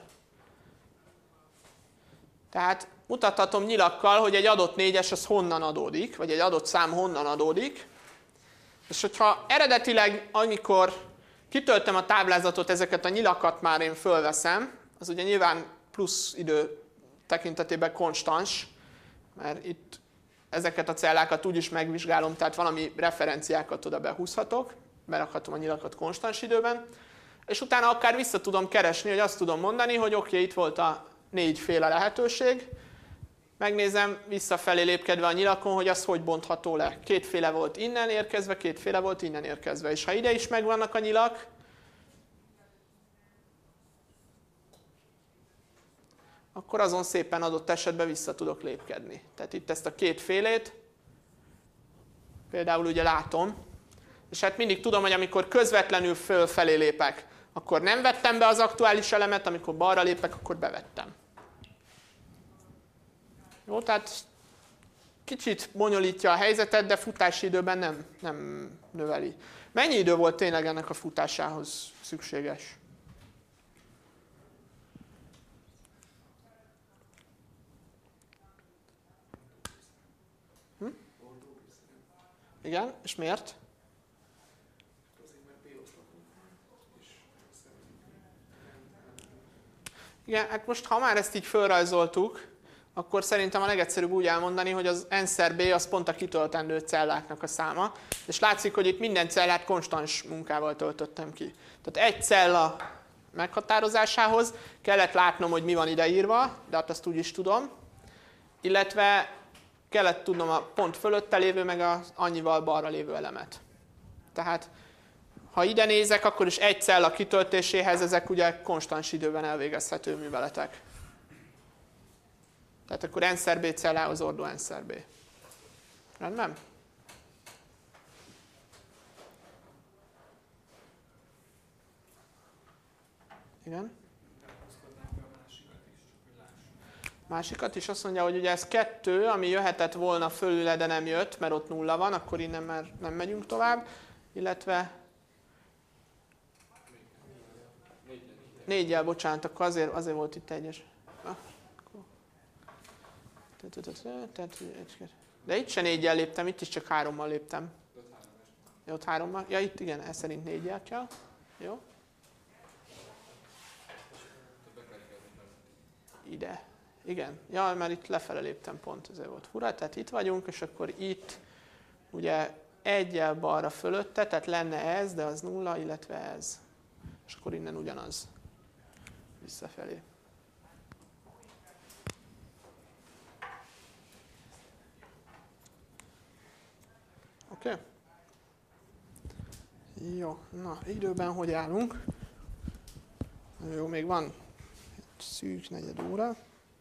Tehát mutathatom nyilakkal, hogy egy adott négyes az honnan adódik, vagy egy adott szám honnan adódik. És hogyha eredetileg, amikor kitöltöm a táblázatot, ezeket a nyilakat már én fölveszem, az ugye nyilván plusz idő tekintetében konstans, mert itt ezeket a cellákat úgy is megvizsgálom, tehát valami referenciákat oda behúzhatok, berakhatom a nyilakat konstans időben, és utána akár vissza tudom keresni, hogy azt tudom mondani, hogy oké, okay, itt volt a négyféle lehetőség, megnézem visszafelé lépkedve a nyilakon, hogy az hogy bontható le. Kétféle volt innen érkezve, kétféle volt innen érkezve. És ha ide is megvannak a nyilak, akkor azon szépen adott esetben vissza tudok lépkedni. Tehát itt ezt a két félét például ugye látom, és hát mindig tudom, hogy amikor közvetlenül fölfelé lépek, akkor nem vettem be az aktuális elemet, amikor balra lépek, akkor bevettem. Jó, tehát kicsit bonyolítja a helyzetet, de futási időben nem, nem növeli. Mennyi idő volt tényleg ennek a futásához szükséges? Hm? Igen, és miért? Igen, hát most ha már ezt így felrajzoltuk, akkor szerintem a legegyszerűbb úgy elmondani, hogy az N-szer B az pont a kitöltendő celláknak a száma, és látszik, hogy itt minden cellát konstans munkával töltöttem ki. Tehát egy cella meghatározásához kellett látnom, hogy mi van ideírva, de hát azt úgy is tudom, illetve kellett tudnom a pont fölötte lévő, meg az annyival balra lévő elemet. Tehát ha ide nézek, akkor is egy cella kitöltéséhez ezek ugye konstans időben elvégezhető műveletek. Tehát akkor N-szer B cellához ordó N-szer B. Rendben? Igen? Másikat is azt mondja, hogy ugye ez kettő, ami jöhetett volna fölüle, de nem jött, mert ott nulla van, akkor innen már nem megyünk tovább. Illetve négyel, bocsánat, akkor azért, azért volt itt egyes. De itt se négyel léptem, itt is csak hárommal léptem. Jó, ott hárommal? Ja, itt igen, ez szerint négyel kell. Jó. Ide. Igen. Ja, mert itt lefele léptem pont, ezért volt fura. Tehát itt vagyunk, és akkor itt ugye egyel balra fölötte, tehát lenne ez, de az nulla, illetve ez. És akkor innen ugyanaz. Visszafelé. Oké? Okay. Jó, na, időben hogy állunk? Jó, még van egy szűk negyed óra.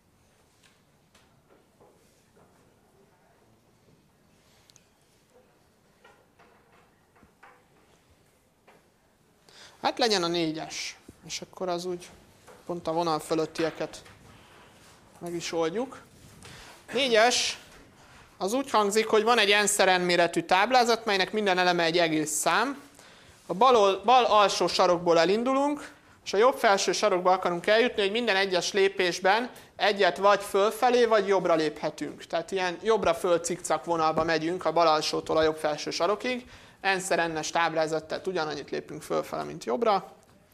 Hát legyen a négyes, és akkor az úgy pont a vonal fölöttieket meg is oldjuk. Négyes, az úgy hangzik, hogy van egy N-szer N méretű táblázat, melynek minden eleme egy egész szám. A bal, bal alsó sarokból elindulunk, és a jobb felső sarokba akarunk eljutni, hogy minden egyes lépésben egyet vagy fölfelé, vagy jobbra léphetünk. Tehát ilyen jobbra föl cikcak vonalba megyünk a bal alsótól a jobb felső sarokig. N-szer N-es táblázat, tehát ugyanannyit lépünk fölfele, mint jobbra.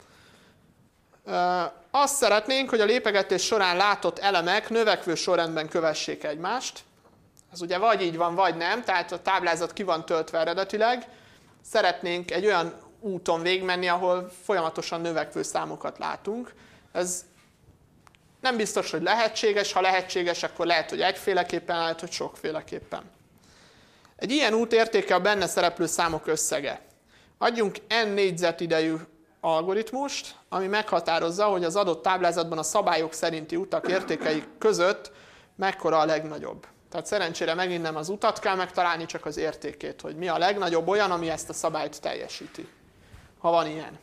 Azt szeretnénk, hogy a lépegetés során látott elemek növekvő sorrendben kövessék egymást. Ez ugye vagy így van, vagy nem, tehát a táblázat ki van töltve eredetileg. Szeretnénk egy olyan úton végigmenni, ahol folyamatosan növekvő számokat látunk. Ez nem biztos, hogy lehetséges, ha lehetséges, akkor lehet, hogy egyféleképpen, lehet, hogy sokféleképpen. Egy ilyen út értéke a benne szereplő számok összege. Adjunk n négyzetidejű algoritmust, ami meghatározza, hogy az adott táblázatban a szabályok szerinti utak értékei között mekkora a legnagyobb. Tehát szerencsére megint nem az utat kell megtalálni, csak az értékét, hogy mi a legnagyobb olyan, ami ezt a szabályt teljesíti. Ha van ilyen.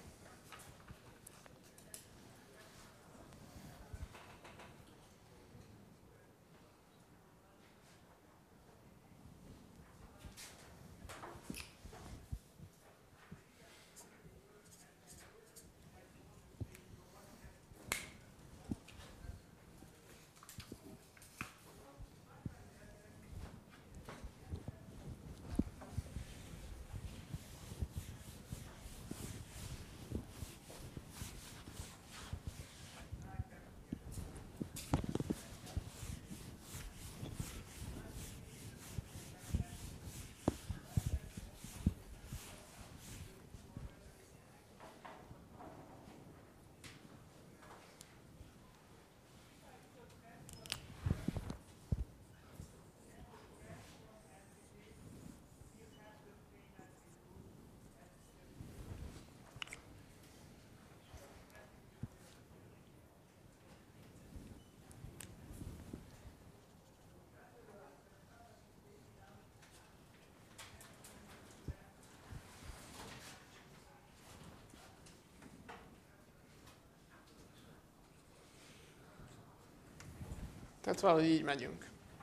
Tehát valahogy így megyünk.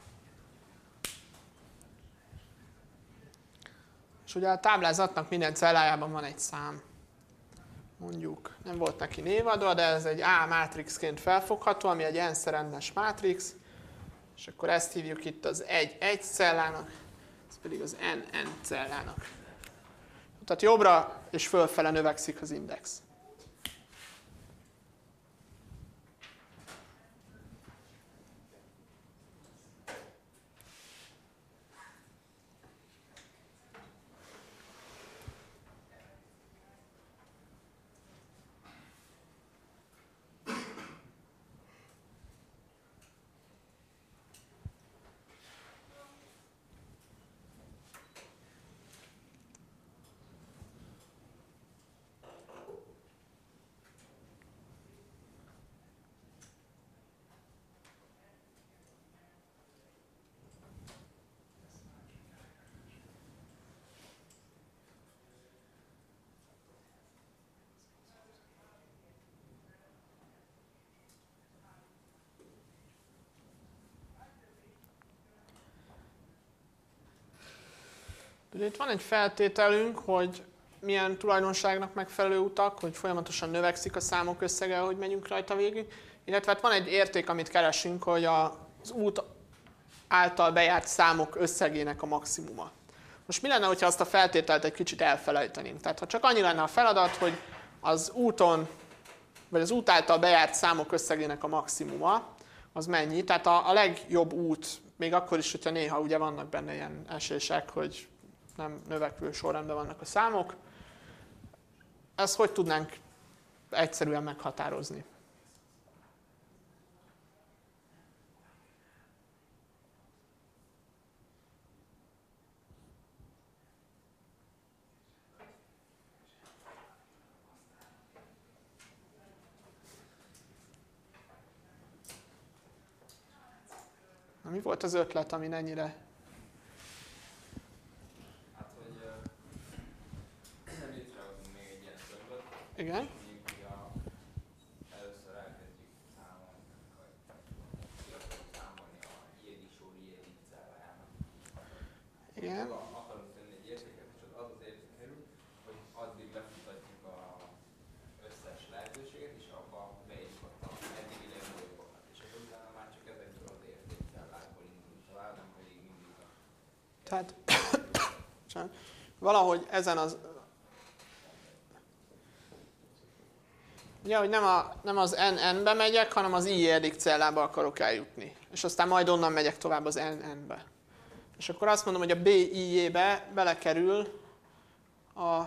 És ugye a táblázatnak minden cellájában van egy szám. Mondjuk, nem volt neki névadva, de ez egy A mátrixként felfogható, ami egy n-szeres mátrix, és akkor ezt hívjuk itt az egy egy cellának, ez pedig az n n cellának. Tehát jobbra és fölfele növekszik az index. Ugye itt van egy feltételünk, hogy milyen tulajdonságnak megfelelő utak, hogy folyamatosan növekszik a számok összege, ahogy megyünk rajta végig. Illetve hát van egy érték, amit keresünk, hogy az út által bejárt számok összegének a maximuma. Most mi lenne, hogyha azt a feltételt egy kicsit elfelejtenénk? Tehát ha csak annyi lenne a feladat, hogy az úton, vagy az út által bejárt számok összegének a maximuma, az mennyi? Tehát a, a legjobb út, még akkor is, hogyha néha ugye vannak benne ilyen esések, hogy nem növekvő sorrendben vannak a számok. Ezt hogy tudnánk egyszerűen meghatározni? Na, mi volt az ötlet, amin ennyire... Igen. Mondjuk, hogy a, először elkezdjük számolni, vagy számolni a jedi sor jedi cellájának. Igen. Akarunk tenni egy értéket, és az az érték kerül, hogy addig lefutatjuk az összes lehetőséget, és abba beírjuk ott a eddigi legnagyobbak. És akkor utána már csak ezekből az értékcellákból indulunk tovább, nem pedig mindig a... Tehát valahogy ezen az... Ugye, hogy nem, a, nem az en en-be megyek, hanem az i-edik cellába akarok eljutni. És aztán majd onnan megyek tovább az en en-be. És akkor azt mondom, hogy a B-i-be belekerül a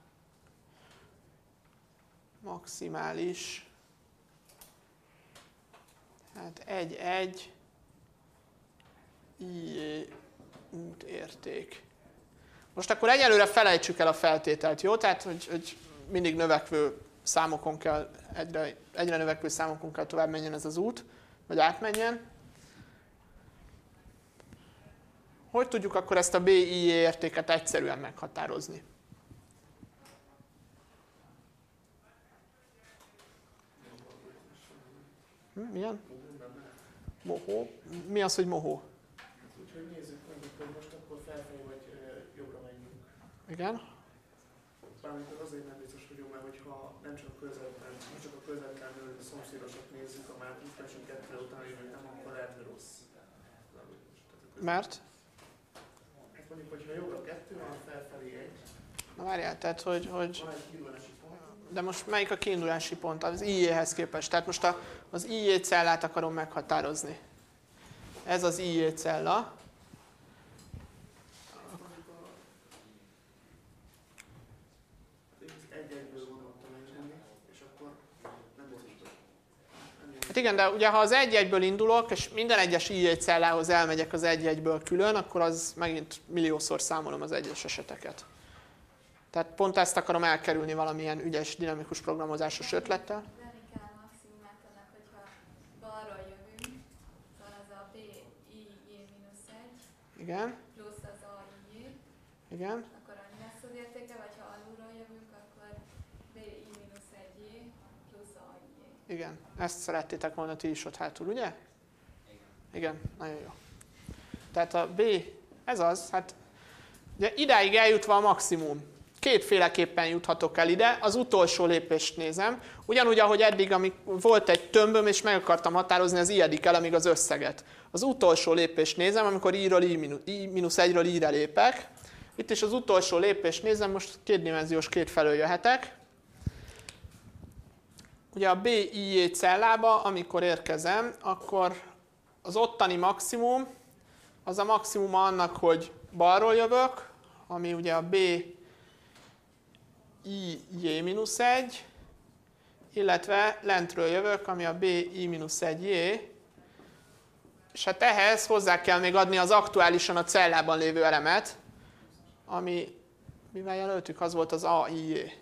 maximális, hát egy egy i útérték. Most akkor egyelőre felejtsük el a feltételt, jó? Tehát, hogy, hogy mindig növekvő számokon kell, egyre, egyre növekvő számokon kell tovább menjen ez az út, vagy átmenjen. Hogy tudjuk akkor ezt a B-i értéket egyszerűen meghatározni? Hm, milyen? Mohó. Mi az, hogy mohó? Úgyhogy nézzük meg, hogy most akkor felfelé vagy jobbra menjünk. Igen. Bármikor azért nem biztos, hogy jó, mert hogyha nem csak a közelben, nem csak a közelben a szomszédosat nézzük a mátrixban, és a kettő után jövünk, nem, akkor lehet, hogy rossz. Mert? Hát mondjuk, hogyha jobbra kettő van, felfelé egy. Na várjál, tehát hogy... hogy... Van egy kiindulási pont. De most melyik a kiindulási pont? Az i-hez képest. Tehát most a, az i cellát akarom meghatározni. Ez az i cella. Hát igen, de ugye ha az egy egyből indulok, és minden egyes i cellához elmegyek az egy egyből külön, akkor az megint milliószor számolom az egyes eseteket. Tehát pont ezt akarom elkerülni valamilyen ügyes, dinamikus programozásos ötlettel. Venni kell a maximumát annak, hogyha balról jövünk, szóval az a B I J mínusz egy, Igen. plusz az A I J, Igen. akkor annyi lesz az értéke, vagy ha alulról jövünk, akkor B I mínusz egy J plusz A I J. Igen. Ezt szerettétek volna ti is ott hátul, ugye? Igen, nagyon jó. Tehát a B, ez az, hát ugye idáig eljutva a maximum. Kétféleképpen juthatok el ide, az utolsó lépést nézem. Ugyanúgy, ahogy eddig, amíg volt egy tömböm, és meg akartam határozni az i-edik elemig az összeget. Az utolsó lépést nézem, amikor i-ről i mínusz egyről i-re lépek. Itt is az utolsó lépést nézem, most kétdimenziós két felől jöhetek. Ugye a B I J cellába, amikor érkezem, akkor az ottani maximum, az a maximum annak, hogy balról jövök, ami ugye a B I J mínusz egy, illetve lentről jövök, ami a B I mínusz egy J, és hát ehhez hozzá kell még adni az aktuálisan a cellában lévő elemet, ami, mivel jelöltük, az volt az A I J.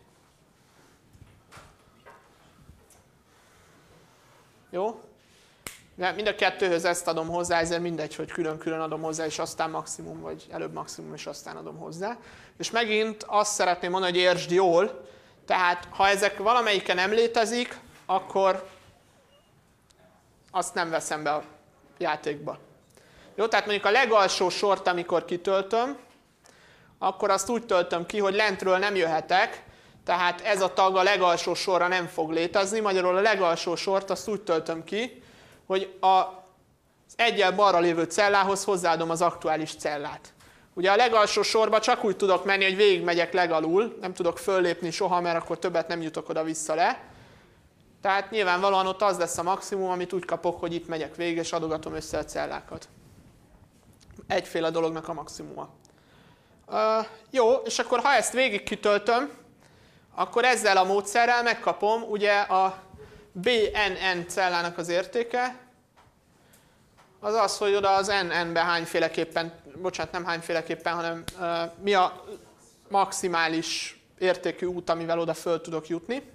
Jó? Mind a kettőhöz ezt adom hozzá, ezért mindegy, hogy külön-külön adom hozzá, és aztán maximum, vagy előbb maximum, és aztán adom hozzá. És megint azt szeretném mondani, hogy értsd jól, tehát ha ezek valamelyike nem létezik, akkor azt nem veszem be a játékba. Jó, tehát mondjuk a legalsó sort, amikor kitöltöm, akkor azt úgy töltöm ki, hogy lentről nem jöhetek, tehát ez a tag a legalsó sorra nem fog létezni, magyarul a legalsó sort azt úgy töltöm ki, hogy az eggyel balra lévő cellához hozzáadom az aktuális cellát. Ugye a legalsó sorba csak úgy tudok menni, hogy végigmegyek legalul, nem tudok föllépni soha, mert akkor többet nem jutok oda-vissza le. Tehát nyilvánvalóan ott az lesz a maximum, amit úgy kapok, hogy itt megyek végig, és adogatom össze a cellákat. Egyféle dolognak a maximuma. Uh, jó, és akkor ha ezt végig kitöltöm, akkor ezzel a módszerrel megkapom ugye a B N N cellának az értéke, az az, hogy oda az N N-be hányféleképpen, bocsánat, nem hányféleképpen, hanem uh, mi a maximális értékű út, amivel oda föl tudok jutni.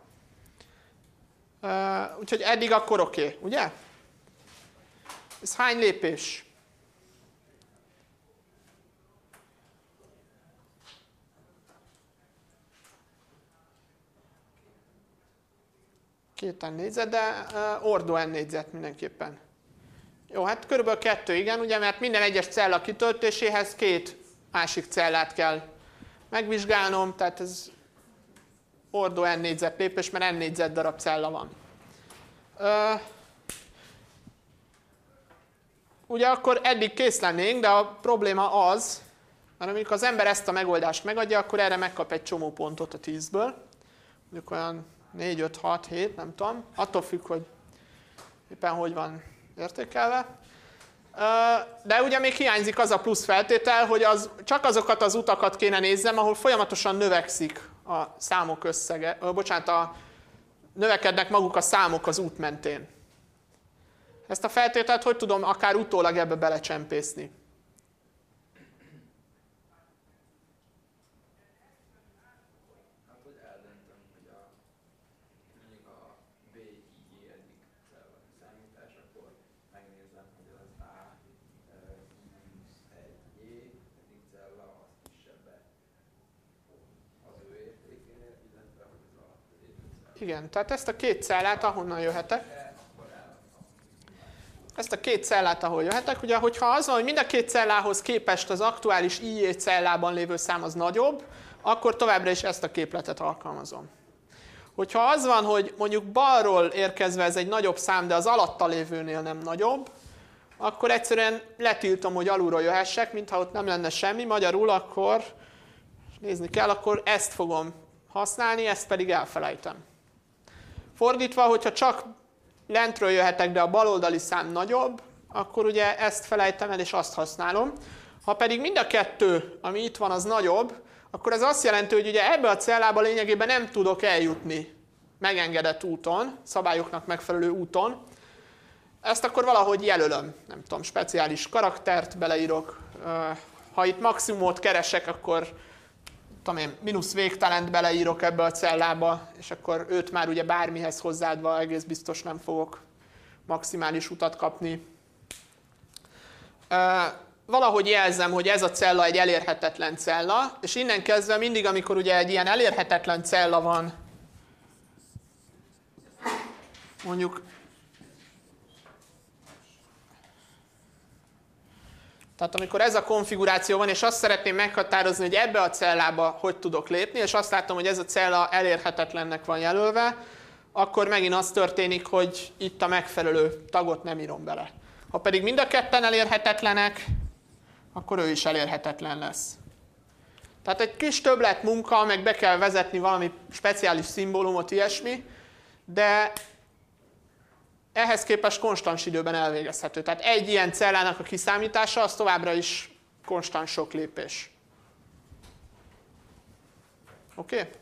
Uh, úgyhogy eddig akkor oké, okay, ugye? Ez hány lépés? Két n négyzet, de uh, ordó n négyzet mindenképpen. Jó, hát körülbelül kettő, igen, ugye, mert minden egyes cella kitöltéséhez két másik cellát kell megvizsgálnom, tehát ez ordó n négyzet lépés, mert n négyzet darab cella van. Uh, ugye akkor eddig kész lennénk, de a probléma az, mert amikor az ember ezt a megoldást megadja, akkor erre megkap egy csomó pontot a tízből. Mondjuk olyan négy, öt, hat, hét, nem tudom, attól függ, hogy éppen hogy van értékelve. De ugye még hiányzik az a plusz feltétel, hogy az, csak azokat az utakat kéne nézzem, ahol folyamatosan növekszik a számok összege, ö, bocsánat, a, növekednek maguk a számok az út mentén. Ezt a feltételt hogy tudom akár utólag ebbe belecsempészni? Igen, tehát ezt a két cellát, ahonnan jöhetek, ezt a két cellát, ahol jöhetek, ugye, hogyha az van, hogy mind a két cellához képest az aktuális I J cellában lévő szám az nagyobb, akkor továbbra is ezt a képletet alkalmazom. Hogyha az van, hogy mondjuk balról érkezve ez egy nagyobb szám, de az alatta lévőnél nem nagyobb, akkor egyszerűen letiltom, hogy alulról jöhessek, mintha ott nem lenne semmi, magyarul akkor, nézni kell, akkor ezt fogom használni, ezt pedig elfelejtem. Fordítva, hogyha csak lentről jöhetek, de a baloldali szám nagyobb, akkor ugye ezt felejtem el, és azt használom. Ha pedig mind a kettő, ami itt van, az nagyobb, akkor ez azt jelenti, hogy ugye ebbe a cellába lényegében nem tudok eljutni megengedett úton, szabályoknak megfelelő úton. Ezt akkor valahogy jelölöm, nem tudom, speciális karaktert beleírok. Ha itt maximumot keresek, akkor tudom én, mínusz végtelent beleírok ebbe a cellába, és akkor őt már ugye bármihez hozzáadva egész biztos nem fogok maximális utat kapni. Valahogy jelzem, hogy ez a cella egy elérhetetlen cella, és innen kezdve mindig, amikor ugye egy ilyen elérhetetlen cella van, mondjuk Tehát amikor ez a konfiguráció van, és azt szeretném meghatározni, hogy ebbe a cellába hogy tudok lépni, és azt látom, hogy ez a cella elérhetetlennek van jelölve, akkor megint az történik, hogy itt a megfelelő tagot nem írom bele. Ha pedig mind a ketten elérhetetlenek, akkor ő is elérhetetlen lesz. Tehát egy kis többlet munka, meg be kell vezetni valami speciális szimbólumot, ilyesmi, de ehhez képest konstans időben elvégezhető. Tehát egy ilyen cellának a kiszámítása, az továbbra is konstans sok lépés. Oké? Okay?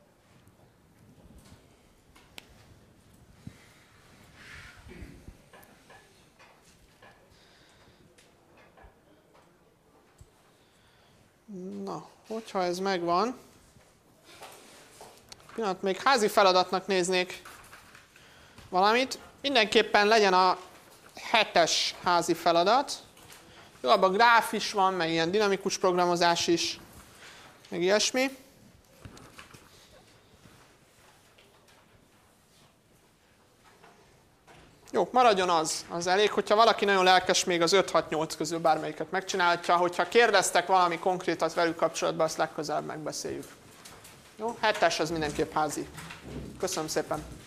Na, hogyha ez megvan, pillanat, még házi feladatnak néznék valamit. Mindenképpen legyen a hetes házi feladat. Jó, abban gráf is van, meg ilyen dinamikus programozás is, meg ilyesmi. Jó, maradjon az. Az elég, hogyha valaki nagyon lelkes, még az öt hat nyolc közül bármelyiket megcsinálhatja. Hogyha kérdeztek valami konkrétat velük kapcsolatban, azt legközelebb megbeszéljük. Jó, hetes az mindenképp házi. Köszönöm szépen.